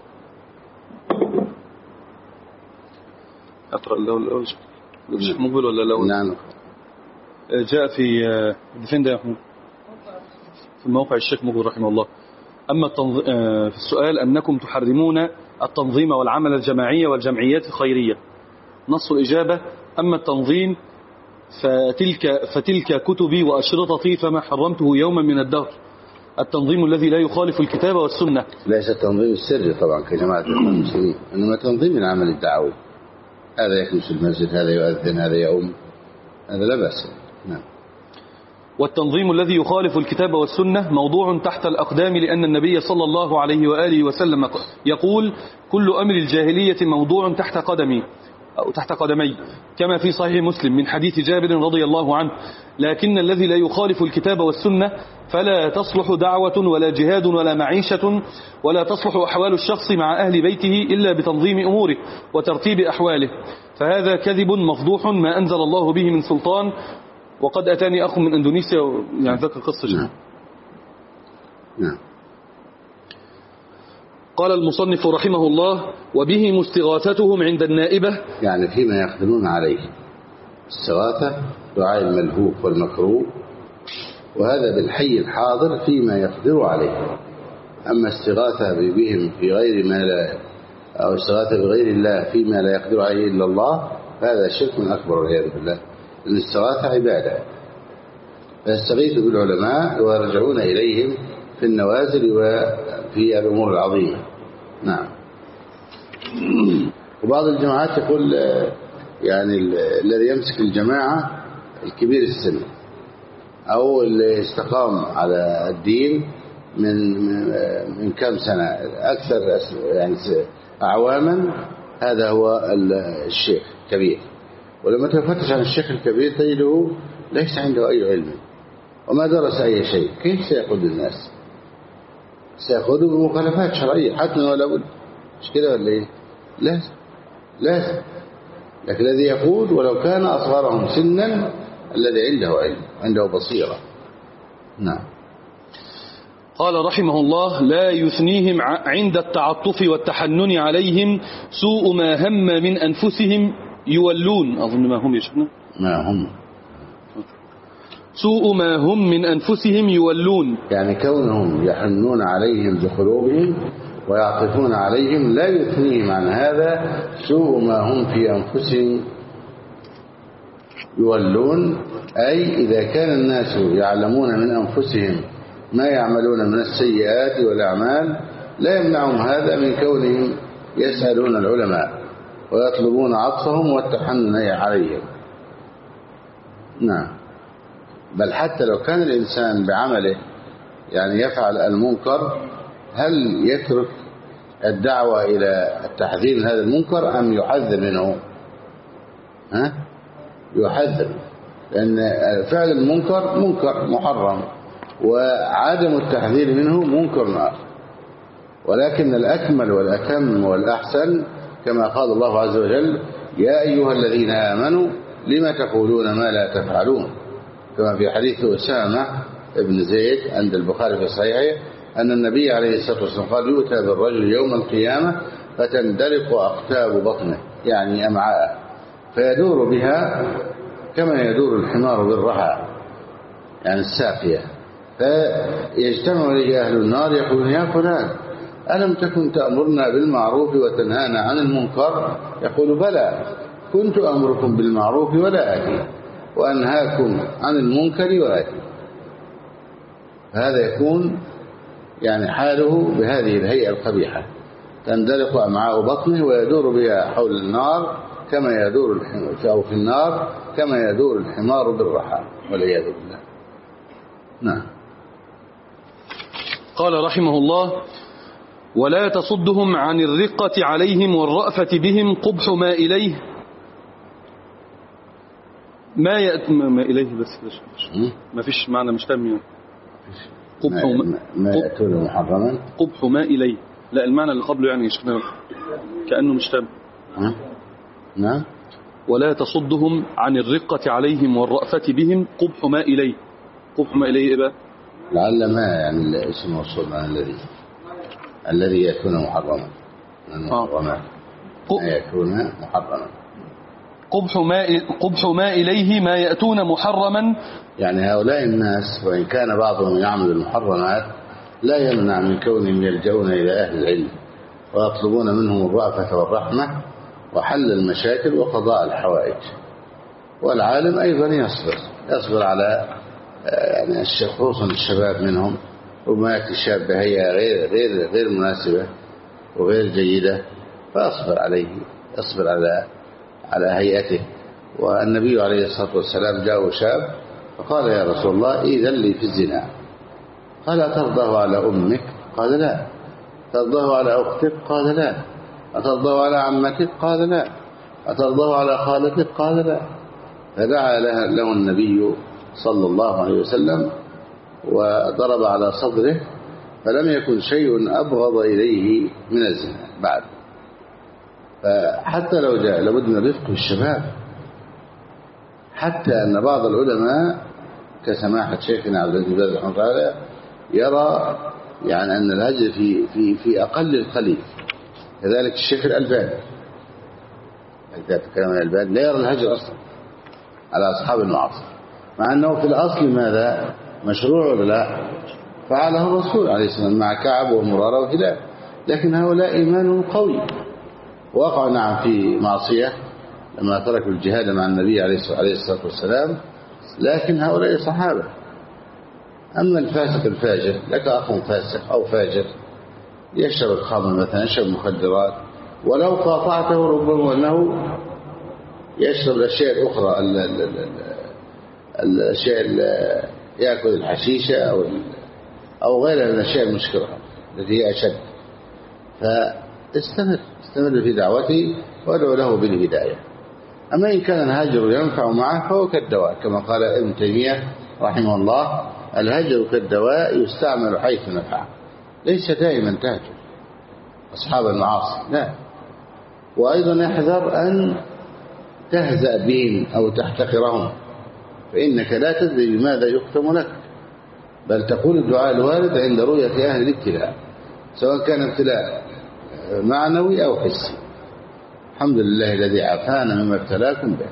أقرأ اللون الأول الشيخ مقبل ولا اللون؟ نعم. جاء في فين ده في موقع الشيخ مقبل رحمه الله. أما التنظ... في السؤال: أنكم تحرمون التنظيم والعمل الجماعي والجمعيات الخيرية. نص الإجابة: أما التنظيم فتلك, فتلك كتبي وأشرطتي فما حرمته يوما من الدهر. التنظيم الذي لا يخالف الكتاب والسنة. ليس التنظيم السري طبعا كجماعة المسلمين، إنما تنظيم العمل الدعوي، هذا يكنس المسجد، هذا يؤذن، هذا يؤم، هذا لا بأس. نعم. والتنظيم الذي يخالف الكتاب والسنة موضوع تحت الأقدام، لأن النبي صلى الله عليه وآله وسلم يقول: كل أمر الجاهلية موضوع تحت قدمي أو تحت قدمي، كما في صحيح مسلم من حديث جابر رضي الله عنه. لكن الذي لا يخالف الكتاب والسنة فلا تصلح دعوة ولا جهاد ولا معيشة، ولا تصلح أحوال الشخص مع أهل بيته إلا بتنظيم أموره وترتيب أحواله، فهذا كذب مفضوح ما أنزل الله به من سلطان. وقد أتاني أخ من إندونيسيا يعني ذكر قصة جدا. نعم. قال المصنف رحمه الله: وبهم استغاثتهم عند النائبة، يعني فيما يقدمون عليه. استغاثة دعاء الملهوف والمكروه، وهذا بالحي الحاضر فيما يقدر عليه. أما استغاثة بهم في غير ما لا، أو استغاثة بغير الله فيما لا يقدر عليه إلا الله، هذا شرك أكبر والعياذ بالله. الاستغاثة عبادة، فيستغيث بالعلماء ويرجعون إليهم في النوازل وفي الأمور العظيمة. نعم. وبعض الجماعات يقول يعني الذي يمسك الجماعة الكبير السن أو اللي استقام على الدين من من كم سنة أكثر يعني أعواما، هذا هو الشيخ الكبير. ولما تفتش عن الشيخ الكبير تجده ليس عنده أي علم وما درس أي شيء، كيف سيقود الناس؟ سيأخذوا بمخالفات شرعية حتما ولا بد، مش كده ولا إيه؟ لازم لازم لكن الذي يقود ولو كان أصغرهم سنا الذي عنده علم عنده بصيرة. نعم. قال رحمه الله: لا يثنيهم عند التعطف والتحنن عليهم سوء ما هم من أنفسهم يولون. أظن ما هم يشفنا ما هم سوء ما هم من أنفسهم يولون، يعني كونهم يحنون عليهم بقلوبهم ويعطفون عليهم لا يثنيهم عن هذا سوء ما هم في أنفسهم يولون، أي إذا كان الناس يعلمون من أنفسهم ما يعملون من السيئات والأعمال لا يمنعهم هذا من كونهم يسألون العلماء ويطلبون عطفهم والتحنن عليهم. نعم. بل حتى لو كان الإنسان بعمله يعني يفعل المنكر، هل يترك الدعوة إلى التحذير من هذا المنكر أم يحذر منه؟ ها؟ يحذر، لأن فعل المنكر منكر محرم وعدم التحذير منه منكر نار. ولكن الأكمل والأتم والأحسن كما قال الله عز وجل: يا أيها الذين آمنوا لما تقولون ما لا تفعلون، كما في حديث أسامة ابن زيد عند البخاري في صحيحه أن النبي عليه الصلاة والسلام قال: يؤتى بالرجل يوم القيامة فتندلق أقتاب بطنه، يعني أمعاء، فيدور بها كما يدور الحمار بالرحى، يعني الساقية، فيجتمع إليه أهل النار يقولون: يا فلان ألم تكن تأمرنا بالمعروف وتنهانا عن المنكر؟ يقول: بلى، كنت أمركم بالمعروف ولا آتي، وأنهاكم عن المنكر وآتي. هذا يكون يعني حاله بهذه الهيئة القبيحة، تندلق أمعاء بطنه ويدور بها حول النار كما يدور الحمار أو في النار كما يدور الحمار بالرحى، والعياذ بالله. نعم. قال رحمه الله: ولا تصدهم عن الرقة عليهم والرأفة بهم قبح ما إليه ما يأت ما إليه بس ما فيش معنى مش تام. قبح ما, ما يأتون محرما قبح ما إليه، لا المعنى اللي قبله يعني يشكنا كأنه مش تام. نعم. ولا تصدهم عن الرقة عليهم والرأفة بهم قبح ما إليه. قبح ما إليه إيه بقى؟ لعل ما يعني الاسم موصول عن الذي الذي يكون محرما المحرمات ما يكون محرما. قبح ما قبح ما إليه ما يأتون محرما، يعني هؤلاء الناس وإن كان بعضهم يعمل المحرمات لا يمنع من كونهم يلجؤون إلى أهل العلم ويطلبون منهم الرأفة والرحمة وحل المشاكل وقضاء الحوائج. والعالم أيضا يصبر يصبر على يعني خصوصا الشباب منهم، ربما يأتي الشاب بهيئة غير غير غير مناسبة وغير جيدة فأصبر عليه، يصبر على على هيئته. والنبي عليه الصلاة والسلام جاءه شاب فقال: يا رسول الله إذن لي في الزنا. قال: أترضاه على أمك؟ قال: لا. أترضاه على أختك؟ قال: لا. أترضاه على عمتك؟ قال: لا. أترضاه على خالتك؟ قال: لا. فدعا له النبي صلى الله عليه وسلم وضرب على صدره، فلم يكن شيء أبغض إليه من الزنا بعد. فحتى لو جاء لابد من الرفق بالشباب، حتى أن بعض العلماء كسماحة شيخنا عبد العزيز بن باز رحمه الله تعالى يرى يعني أن الهجر في في في أقل القليل. كذلك الشيخ الألباني إذا تكلم عن الألباني لا يرى الهجر أصلا على أصحاب المعاصي، مع أنه في الأصل ماذا مشروع ولا لا؟ فعله الرسول عليه الصلاة والسلام مع كعب ومرارة وهلال، لكن هؤلاء إيمانهم قوي وقعوا نعم في معصية لما تركوا الجهاد مع النبي عليه الصلاة والسلام، لكن هؤلاء صحابة. أما الفاسق الفاجر، لك أخ فاسق أو فاجر يشرب الخمر مثلا، يشرب مخدرات، ولو قاطعته ربما أنه يشرب الأشياء الأخرى، ال ال ال الأشياء يأكل الحشيشة أو أو غيرها من الأشياء المشكرة التي هي أشد. فاستمر استمر في دعوته وادعو له بالهداية. أما إن كان الهجر ينفع معه فهو كالدواء، كما قال ابن تيمية رحمه الله: الهجر كالدواء يستعمل حيث نفع. ليس دائما تهجر أصحاب المعاصي، لا. وأيضا يحذر أن تهزأ بهم أو تحتقرهم، فإنك لا تدري بماذا يختم لك، بل تقول الدعاء الوارد عند رؤية أهل الابتلاء، سواء كان ابتلاء معنوي أو حسي. الحمد لله الذي عافانا مما ابتلاكم به،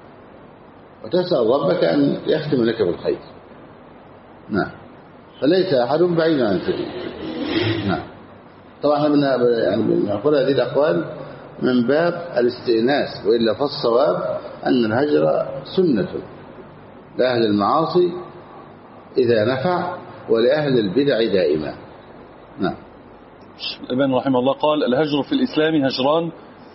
وتسأل ربك أن يختم لك بالخير. نعم. فليس أحد بعيد عن الفتن. نعم. طبعا يعني بنقول هذه الأقوال من باب الاستئناس، وإلا فالصواب أن الهجر سنة لأهل المعاصي إذا نفع، ولأهل البدع دائما. نعم. ابن رحمه الله قال: الهجر في الإسلام هجران.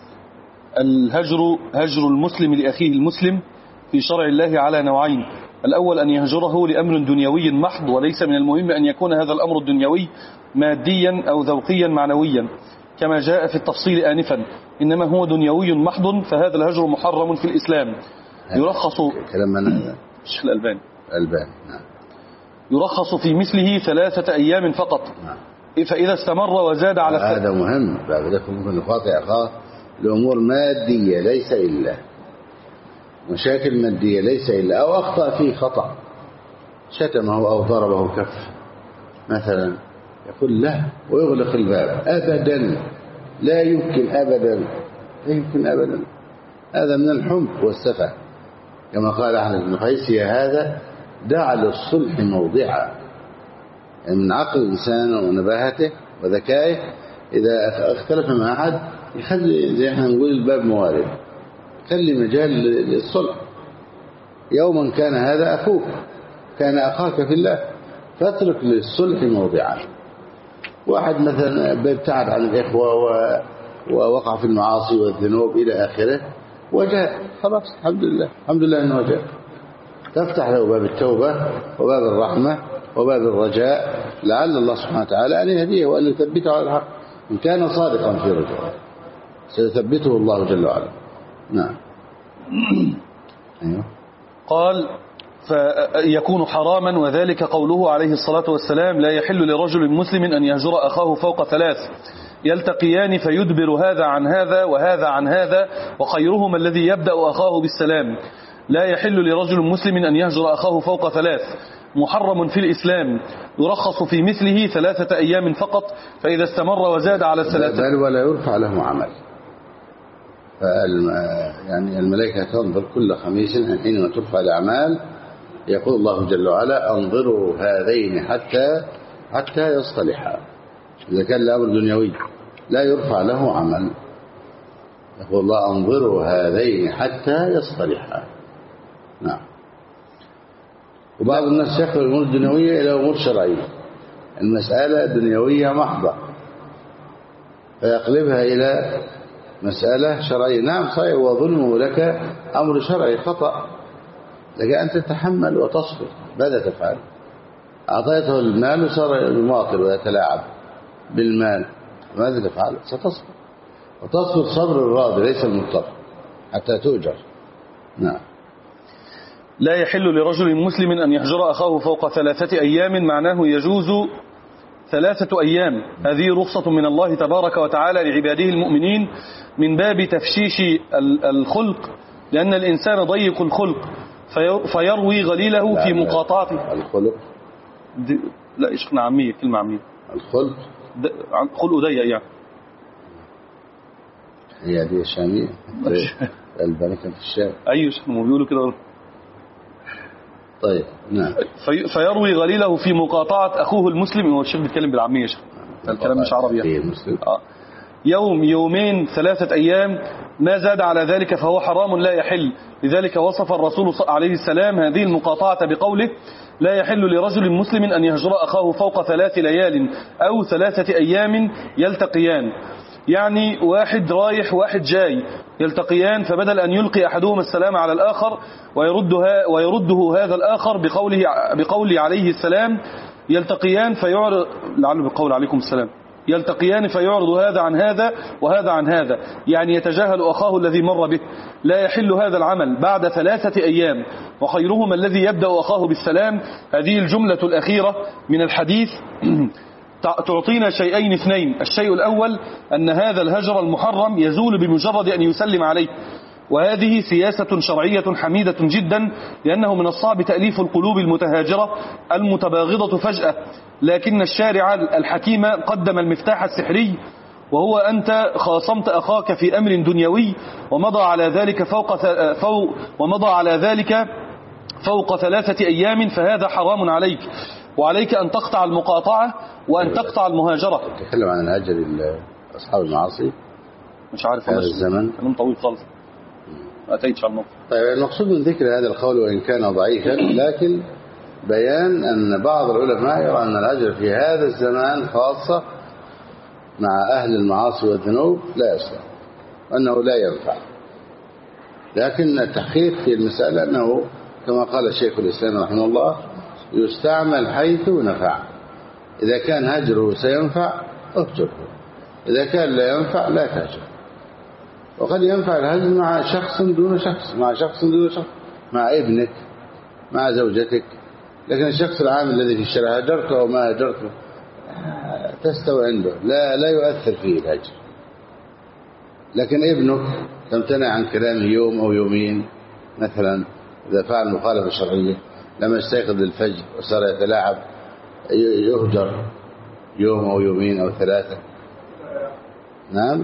الهجر هجر المسلم لأخيه المسلم في شرع الله على نوعين: الأول أن يهجره لأمر دنيوي محض، وليس من المهم أن يكون هذا الأمر الدنيوي ماديا أو ذوقيا معنويا كما جاء في التفصيل آنفا، إنما هو دنيوي محض، فهذا الهجر محرم في الإسلام. يرخص كلام من الشيخ الألباني الألباني نعم. يرخص في مثله ثلاثة أيام فقط، نعم. فإذا استمر وزاد على هذا مهم. بعد ذلك ممكن يخاطئ أخاه لأمور مادية ليس إلا مشاكل مادية ليس إلا أو أخطأ فيه خطأ، شتمه أو ضربه كف مثلا، يقول له ويغلق الباب أبدا، لا يمكن أبدا، لا يمكن أبدا. هذا من الحمق والسفه، كما قال أحمد بن قيس: يا هذا دع للصلح موضعا. يعني من عقل الإنسان ونباهته وذكائه إذا اختلف مع أحد يخلي زي احنا نقول الباب موارد، خلي مجال للصلح. يوما كان هذا أخوك، كان أخاك في الله، فاترك للصلح موضعا. واحد مثلا بيبتعد عن الإخوة ووقع في المعاصي والذنوب إلى آخره وجاء، خلاص الحمد لله، الحمد لله أنه جاء، تفتح له باب التوبة وباب الرحمة وباب الرجاء، لعل الله سبحانه وتعالى أن يهديه وأن يثبته على الحق. إن كان صادقا في رجوعه سيثبته الله جل وعلا. نعم. أيوه. قال: فيكون حراما، وذلك قوله عليه الصلاة والسلام: لا يحل لرجل مسلم أن يهجر أخاه فوق ثلاث يلتقيان فيدبر هذا عن هذا وهذا عن هذا، وخيرهما الذي يبدأ أخاه بالسلام. لا يحل لرجل مسلم أن يهجر أخاه فوق ثلاث، محرم في الإسلام، يرخص في مثله ثلاثة أيام فقط، فإذا استمر وزاد على الثلاثة بل ولا يرفع له عمل. يعني الملائكة تنظر كل خميس حينما ترفع الأعمال، يقول الله جل وعلا: انظروا هذين حتى حتى يصطلحا. إذا كان الأمر دنيوي لا يرفع له عمل، يقول الله: انظروا هذين حتى يصطلحا. نعم. وبعض الناس يأخذ الأمور الدنيوية إلى أمور شرعية، المسألة دنيوية محضة فيقلبها إلى مسألة شرعية. نعم صحيح، وظلمه لك أمر شرعي خطأ، لك أن تتحمل وتصبر. ماذا تفعل؟ أعطيته المال وصار يماطل ويتلاعب بالمال، ماذا تفعل؟ ستصبر، وتصبر صبر الراضي ليس المضطر حتى تؤجر. نعم. لا يحل لرجل مسلم أن يهجر أخاه فوق ثلاثة أيام، معناه يجوز ثلاثة أيام. هذه رخصة من الله تبارك وتعالى لعباده المؤمنين من باب تفشيش الخلق، لأن الإنسان ضيق الخلق فيروي غليله في مقاطعته. الخلق لا إشقنا عمية، كلمة عمية. الخلق خلق ضيق يعني، هي دي الشامية البركة في الشام. أيوة هم بيقولوا كده. طيب نعم. في فيروي غليله في مقاطعة أخوه المسلم. هو الشيخ بيتكلم بالعامية، الكلام مش عربي يعني. آه. يوم يومين ثلاثة أيام، ما زاد على ذلك فهو حرام لا يحل. لذلك وصف الرسول عليه السلام هذه المقاطعة بقوله: لا يحل لرجل مسلم أن يهجر أخاه فوق ثلاث ليال أو ثلاثة أيام يلتقيان. يعني واحد رايح واحد جاي يلتقيان، فبدل أن يلقي أحدهما السلام على الآخر ويردها ويرده هذا الآخر بقوله بقول عليه السلام، يلتقيان فيعرض لعله بقول عليكم السلام، يلتقيان فيعرض هذا عن هذا وهذا عن هذا، يعني يتجاهل أخاه الذي مر به. لا يحل هذا العمل بعد ثلاثة أيام، وخيرهما الذي يبدأ أخاه بالسلام. هذه الجملة الأخيرة من الحديث تعطينا شيئين اثنين. الشيء الأول أن هذا الهجر المحرم يزول بمجرد أن يسلم عليه، وهذه سياسة شرعية حميدة جدا، لأنه من الصعب تأليف القلوب المتهاجرة المتباغضة فجأة، لكن الشارع الحكيم قدم المفتاح السحري، وهو أنت خاصمت أخاك في أمر دنيوي ومضى على ذلك فوق فوق ومضى على ذلك فوق ثلاثة أيام، فهذا حرام عليك، وعليك أن تقطع المقاطعة وأن تقطع المهاجرة. تتكلم عن الهجر أصحاب المعاصي، مش عارف هذا الزمن كلام طويل خالص، ما أتيتش على النقطة. طيب المقصود من ذكر هذا القول وإن كان ضعيفا، لكن بيان أن بعض العلماء يرى أن الهجر في هذا الزمان خاصة مع أهل المعاصي والذنوب لا يصلح، وأنه لا ينفع. لكن التحقيق في المسألة أنه كما قال الشيخ الإسلام رحمه الله يستعمل حيث نفع. إذا كان هجره سينفع اهجره، إذا كان لا ينفع لا تهجر. وقد ينفع الهجر مع شخص دون شخص، مع شخص دون شخص، مع ابنك، مع زوجتك، لكن الشخص العام الذي في الشارع هجرته أو ما هجرته تستوى عنده، لا لا يؤثر فيه الهجر. لكن ابنك تمتنع عن كلامه يوم أو يومين مثلا، إذا فعل مخالفة شرعية، لما يستيقظ للفجر وصار يتلاعب يهجر يوم أو يومين أو ثلاثة. نعم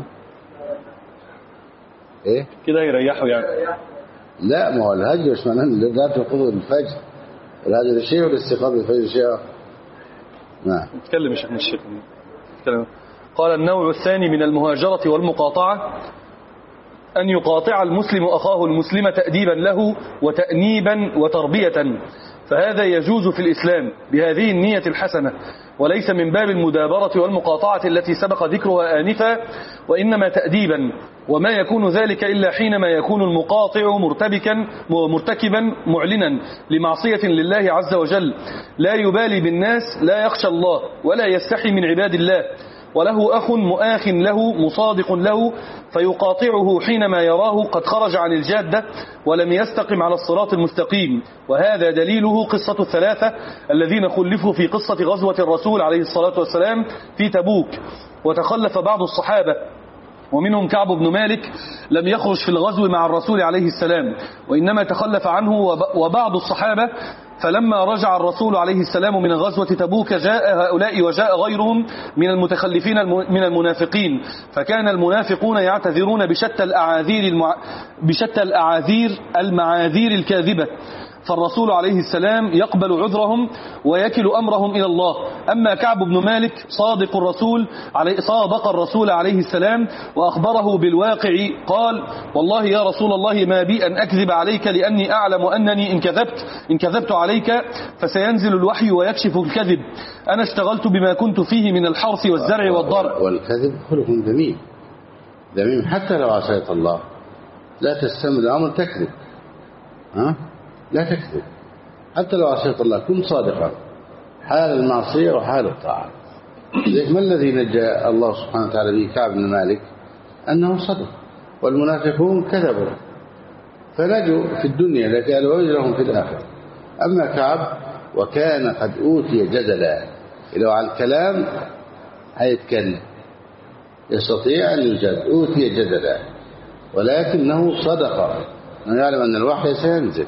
إيه كده يريحوا يعني. لا، ما هو الهجر مش معناه لا تنقض الفجر، الهجر شيء والاستيقاظ للفجر شيء. نعم نتكلم يا شيخ الشيخ. قال النوع الثاني من المهاجرة والمقاطعة أن يقاطع المسلم أخاه المسلم تأديبا له وتأنيبا وتربية، فهذا يجوز في الإسلام بهذه النية الحسنة، وليس من باب المدابرة والمقاطعة التي سبق ذكرها آنفا، وإنما تأديبا، وما يكون ذلك إلا حينما يكون المقاطع مرتبكا مرتكبا معلنا لمعصية لله عز وجل، لا يبالي بالناس، لا يخشى الله ولا يستحي من عباد الله، وله أخ مؤاخ له مصادق له، فيقاطعه حينما يراه قد خرج عن الجادة ولم يستقم على الصراط المستقيم. وهذا دليله قصة الثلاثة الذين خلفوا في قصة غزوة الرسول عليه الصلاة والسلام في تبوك، وتخلف بعض الصحابة ومنهم كعب بن مالك لم يخرج في الغزو مع الرسول عليه السلام، وإنما تخلف عنه وبعض الصحابة. فلما رجع الرسول عليه السلام من غزوة تبوك جاء هؤلاء وجاء غيرهم من المتخلفين من المنافقين، فكان المنافقون يعتذرون بشتى الأعاذير, المع... بشتى الأعاذير المعاذير الكاذبة، فالرسول عليه السلام يقبل عذرهم ويكل أمرهم إلى الله. أما كعب بن مالك صادق الرسول عليه صادق الرسول عليه السلام وأخبره بالواقع، قال والله يا رسول الله ما بي أن أكذب عليك، لأني أعلم أنني إن كذبت إن كذبت عليك فسينزل الوحي ويكشف الكذب. أنا اشتغلت بما كنت فيه من الحرث والزرع والضرع. والكذب خلق ذميم ذميم حتى لو عصيت الله لا تستمر الأمر تكذب، ها لا تكذب حتى لو عصيت الله، كن صادقا حال المعصية وحال الطاعة. ما الذي نجى الله سبحانه وتعالى به كعب بن مالك؟ أنه صدق، والمنافقون كذبوا فنجوا في الدنيا لكن وجرهم في الآخرة. أما كعب وكان قد أوتي جدلا، لو على الكلام هيتكلم يستطيع أن يجد، أوتي جدلا، ولكنه صدق، أنه يعلم أن الوحي سينزل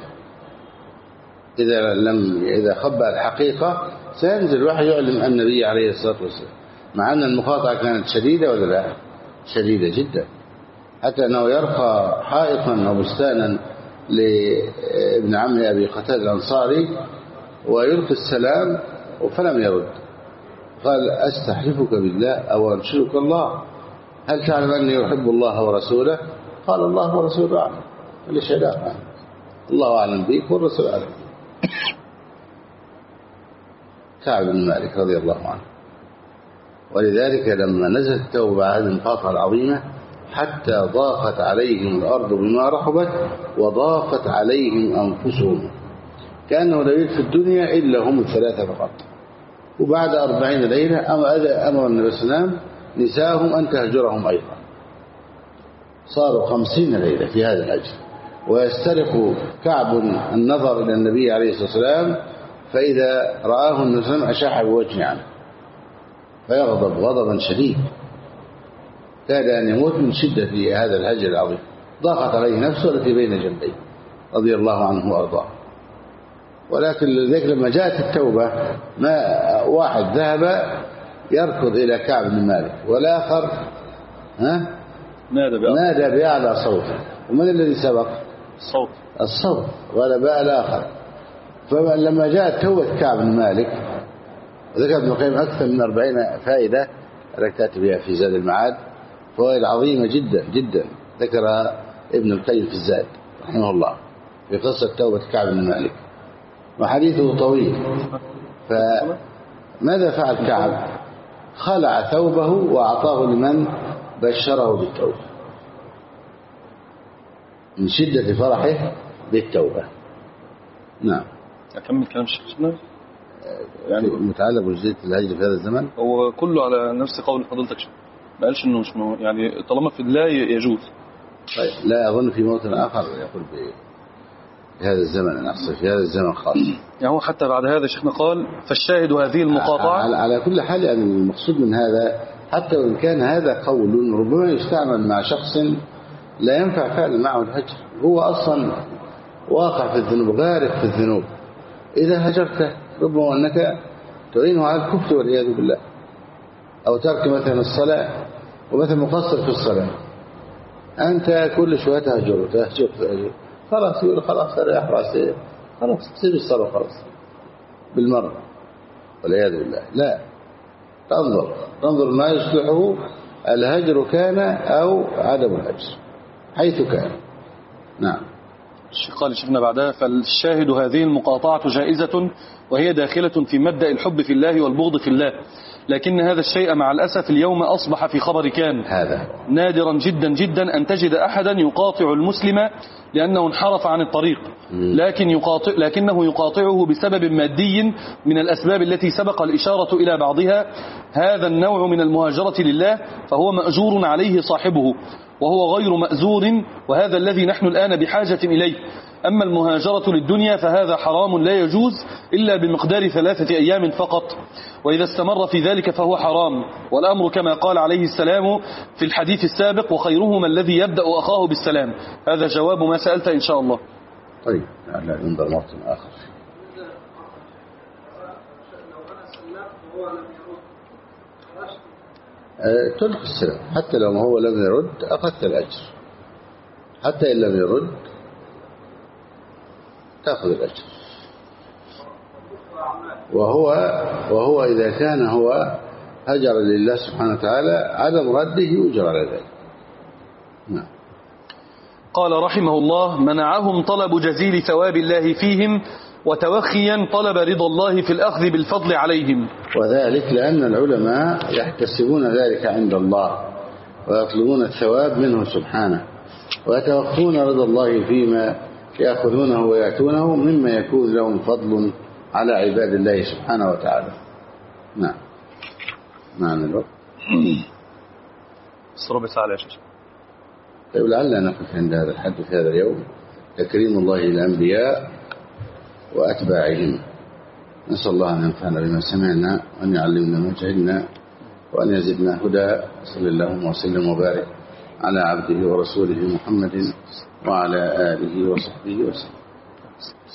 إذا لم إذا خبأ الحقيقة سينزل الوحي يعلم النبي عليه الصلاة والسلام، مع أن المقاطعة كانت شديدة ولا لا؟ شديدة جدا، حتى أنه يرقى حائطا أو بستانا لابن عم أبي قتادة الأنصاري ويلقي السلام فلم يرد، قال أستحلفك بالله أو أنشدك الله، هل تعلم أني يحب الله ورسوله؟ قال الله ورسوله أعلم، ليش لا؟ الله أعلم بك والرسول أعلم. كعب بن مالك رضي الله عنه. ولذلك لما نزلت التوبة هذه المقاطعة العظيمة حتى ضاقت عليهم الأرض بما رحبت وضاقت عليهم أنفسهم، كأنه لا يوجد في الدنيا إلا هم الثلاثة فقط. وبعد أربعين ليلة أمر النبي صلى الله عليه وسلم نساءهم أن تهجرهم أيضا، صاروا خمسين ليلة في هذا الهجر. ويسترق كعب النظر إلى النبي عليه الصلاة والسلام، فإذا رآه النبي صلى الله عليه وسلم أشاح بوجهه عنه فيغضب غضبا شديدا، كاد أن يموت من شدة هذا الهجر العظيم. ضاقت عليه نفسه التي بين جنبيه رضي الله عنه وأرضاه. ولكن لذلك لما جاءت التوبة ما واحد ذهب يركض إلى كعب بن مالك والآخر ها نادى بأعلى صوته. ومن الذي سبق؟ الصوت الصوت غلباء الآخر. فلما جاءت توبة كعب بن مالك ذكر ابن القيم أكثر من أربعين فائدة ركزت بها في زاد المعاد، فوائد عظيمة جدا جدا ذكرها ابن القيم في الزاد رحمه الله في قصة توبة كعب بن مالك، وحديثه طويل. فماذا فعل كعب؟ خلع ثوبه وأعطاه لمن بشره بالتوبة من شدة فرحه بالتوبة. نعم. أكمل كلام شيخنا يعني متعلق بجزئية الهجر في هذا الزمن، هو كله على نفس قول حضرتك، ما قالش انه مش مو يعني طالما في الله يجوز. طيب لا أظن في موطن آخر يقول بهذا الزمن نحصل في هذا الزمن خاص. يعني هو حتى بعد هذا شيخنا قال فالشاهد هذه المقاطعة على, على كل حال. يعني المقصود من هذا حتى وإن كان هذا قول ربما يستعمل مع شخص لا ينفع فعلا معه الهجر، هو أصلا واقع في الذنوب غارق في الذنوب، إذا هجرته ربما أنك تعينه على الكفر والعياذ بالله، أو ترك مثلا الصلاة ومثلا مقصر في الصلاة، أنت كل شوية تهجر تهجر تهجر خلاص يقول خلاص أريح رأسي خلاص تسيب الصلاة خلاص بالمرة والعياذ بالله. لا، تنظر تنظر ما يصلحه الهجر كان أو عدم الهجر حيث كان. نعم. قال شيخنا بعدها فالشاهد هذه المقاطعة جائزة وهي داخلة في مبدأ الحب في الله والبغض في الله، لكن هذا الشيء مع الأسف اليوم أصبح في خبر كان هذا نادرا جدا جدا أن تجد أحدا يقاطع المسلم لأنه انحرف عن الطريق، لكن يقاطع لكنه يقاطعه بسبب مادي من الأسباب التي سبق الإشارة إلى بعضها. هذا النوع من المهاجرة لله فهو مأجور عليه صاحبه وهو غير مأزور، وهذا الذي نحن الآن بحاجة إليه. أما المهاجرة للدنيا فهذا حرام لا يجوز إلا بمقدار ثلاثة أيام فقط، وإذا استمر في ذلك فهو حرام. والأمر كما قال عليه السلام في الحديث السابق وخيرهما الذي يبدأ أخاه بالسلام. هذا جواب ما سألت إن شاء الله. طيب لا ينظر موطن آخر. تلقي السلام حتى لو ما هو لم يرد أخذت الأجر، حتى إن لم يرد تأخذ الأجر. وهو وهو إذا كان هو هجر لله سبحانه وتعالى عدم رده يؤجر على ذلك. نعم. قال رحمه الله منعهم طلب جزيل ثواب الله فيهم وتوخيا طلب رضا الله في الأخذ بالفضل عليهم، وذلك لأن العلماء يحتسبون ذلك عند الله ويطلبون الثواب منه سبحانه، ويتوخون رضا الله فيما يأخذونه ويأتونه مما يكون لهم فضل على عباد الله سبحانه وتعالى. نعم. نعم الوقت ربع ساعة يا شيخ. طيب لعلنا نقف عند هذا الحد في هذا اليوم. تكريم الله للأنبياء وأتباعهم. نسأل الله أن ينفعنا بما سمعنا وأن يعلمنا ما جهلنا وأن يزدنا هدى. صلى الله وسلم وبارك على عبده ورسوله محمد وعلى آله وصحبه وسلم.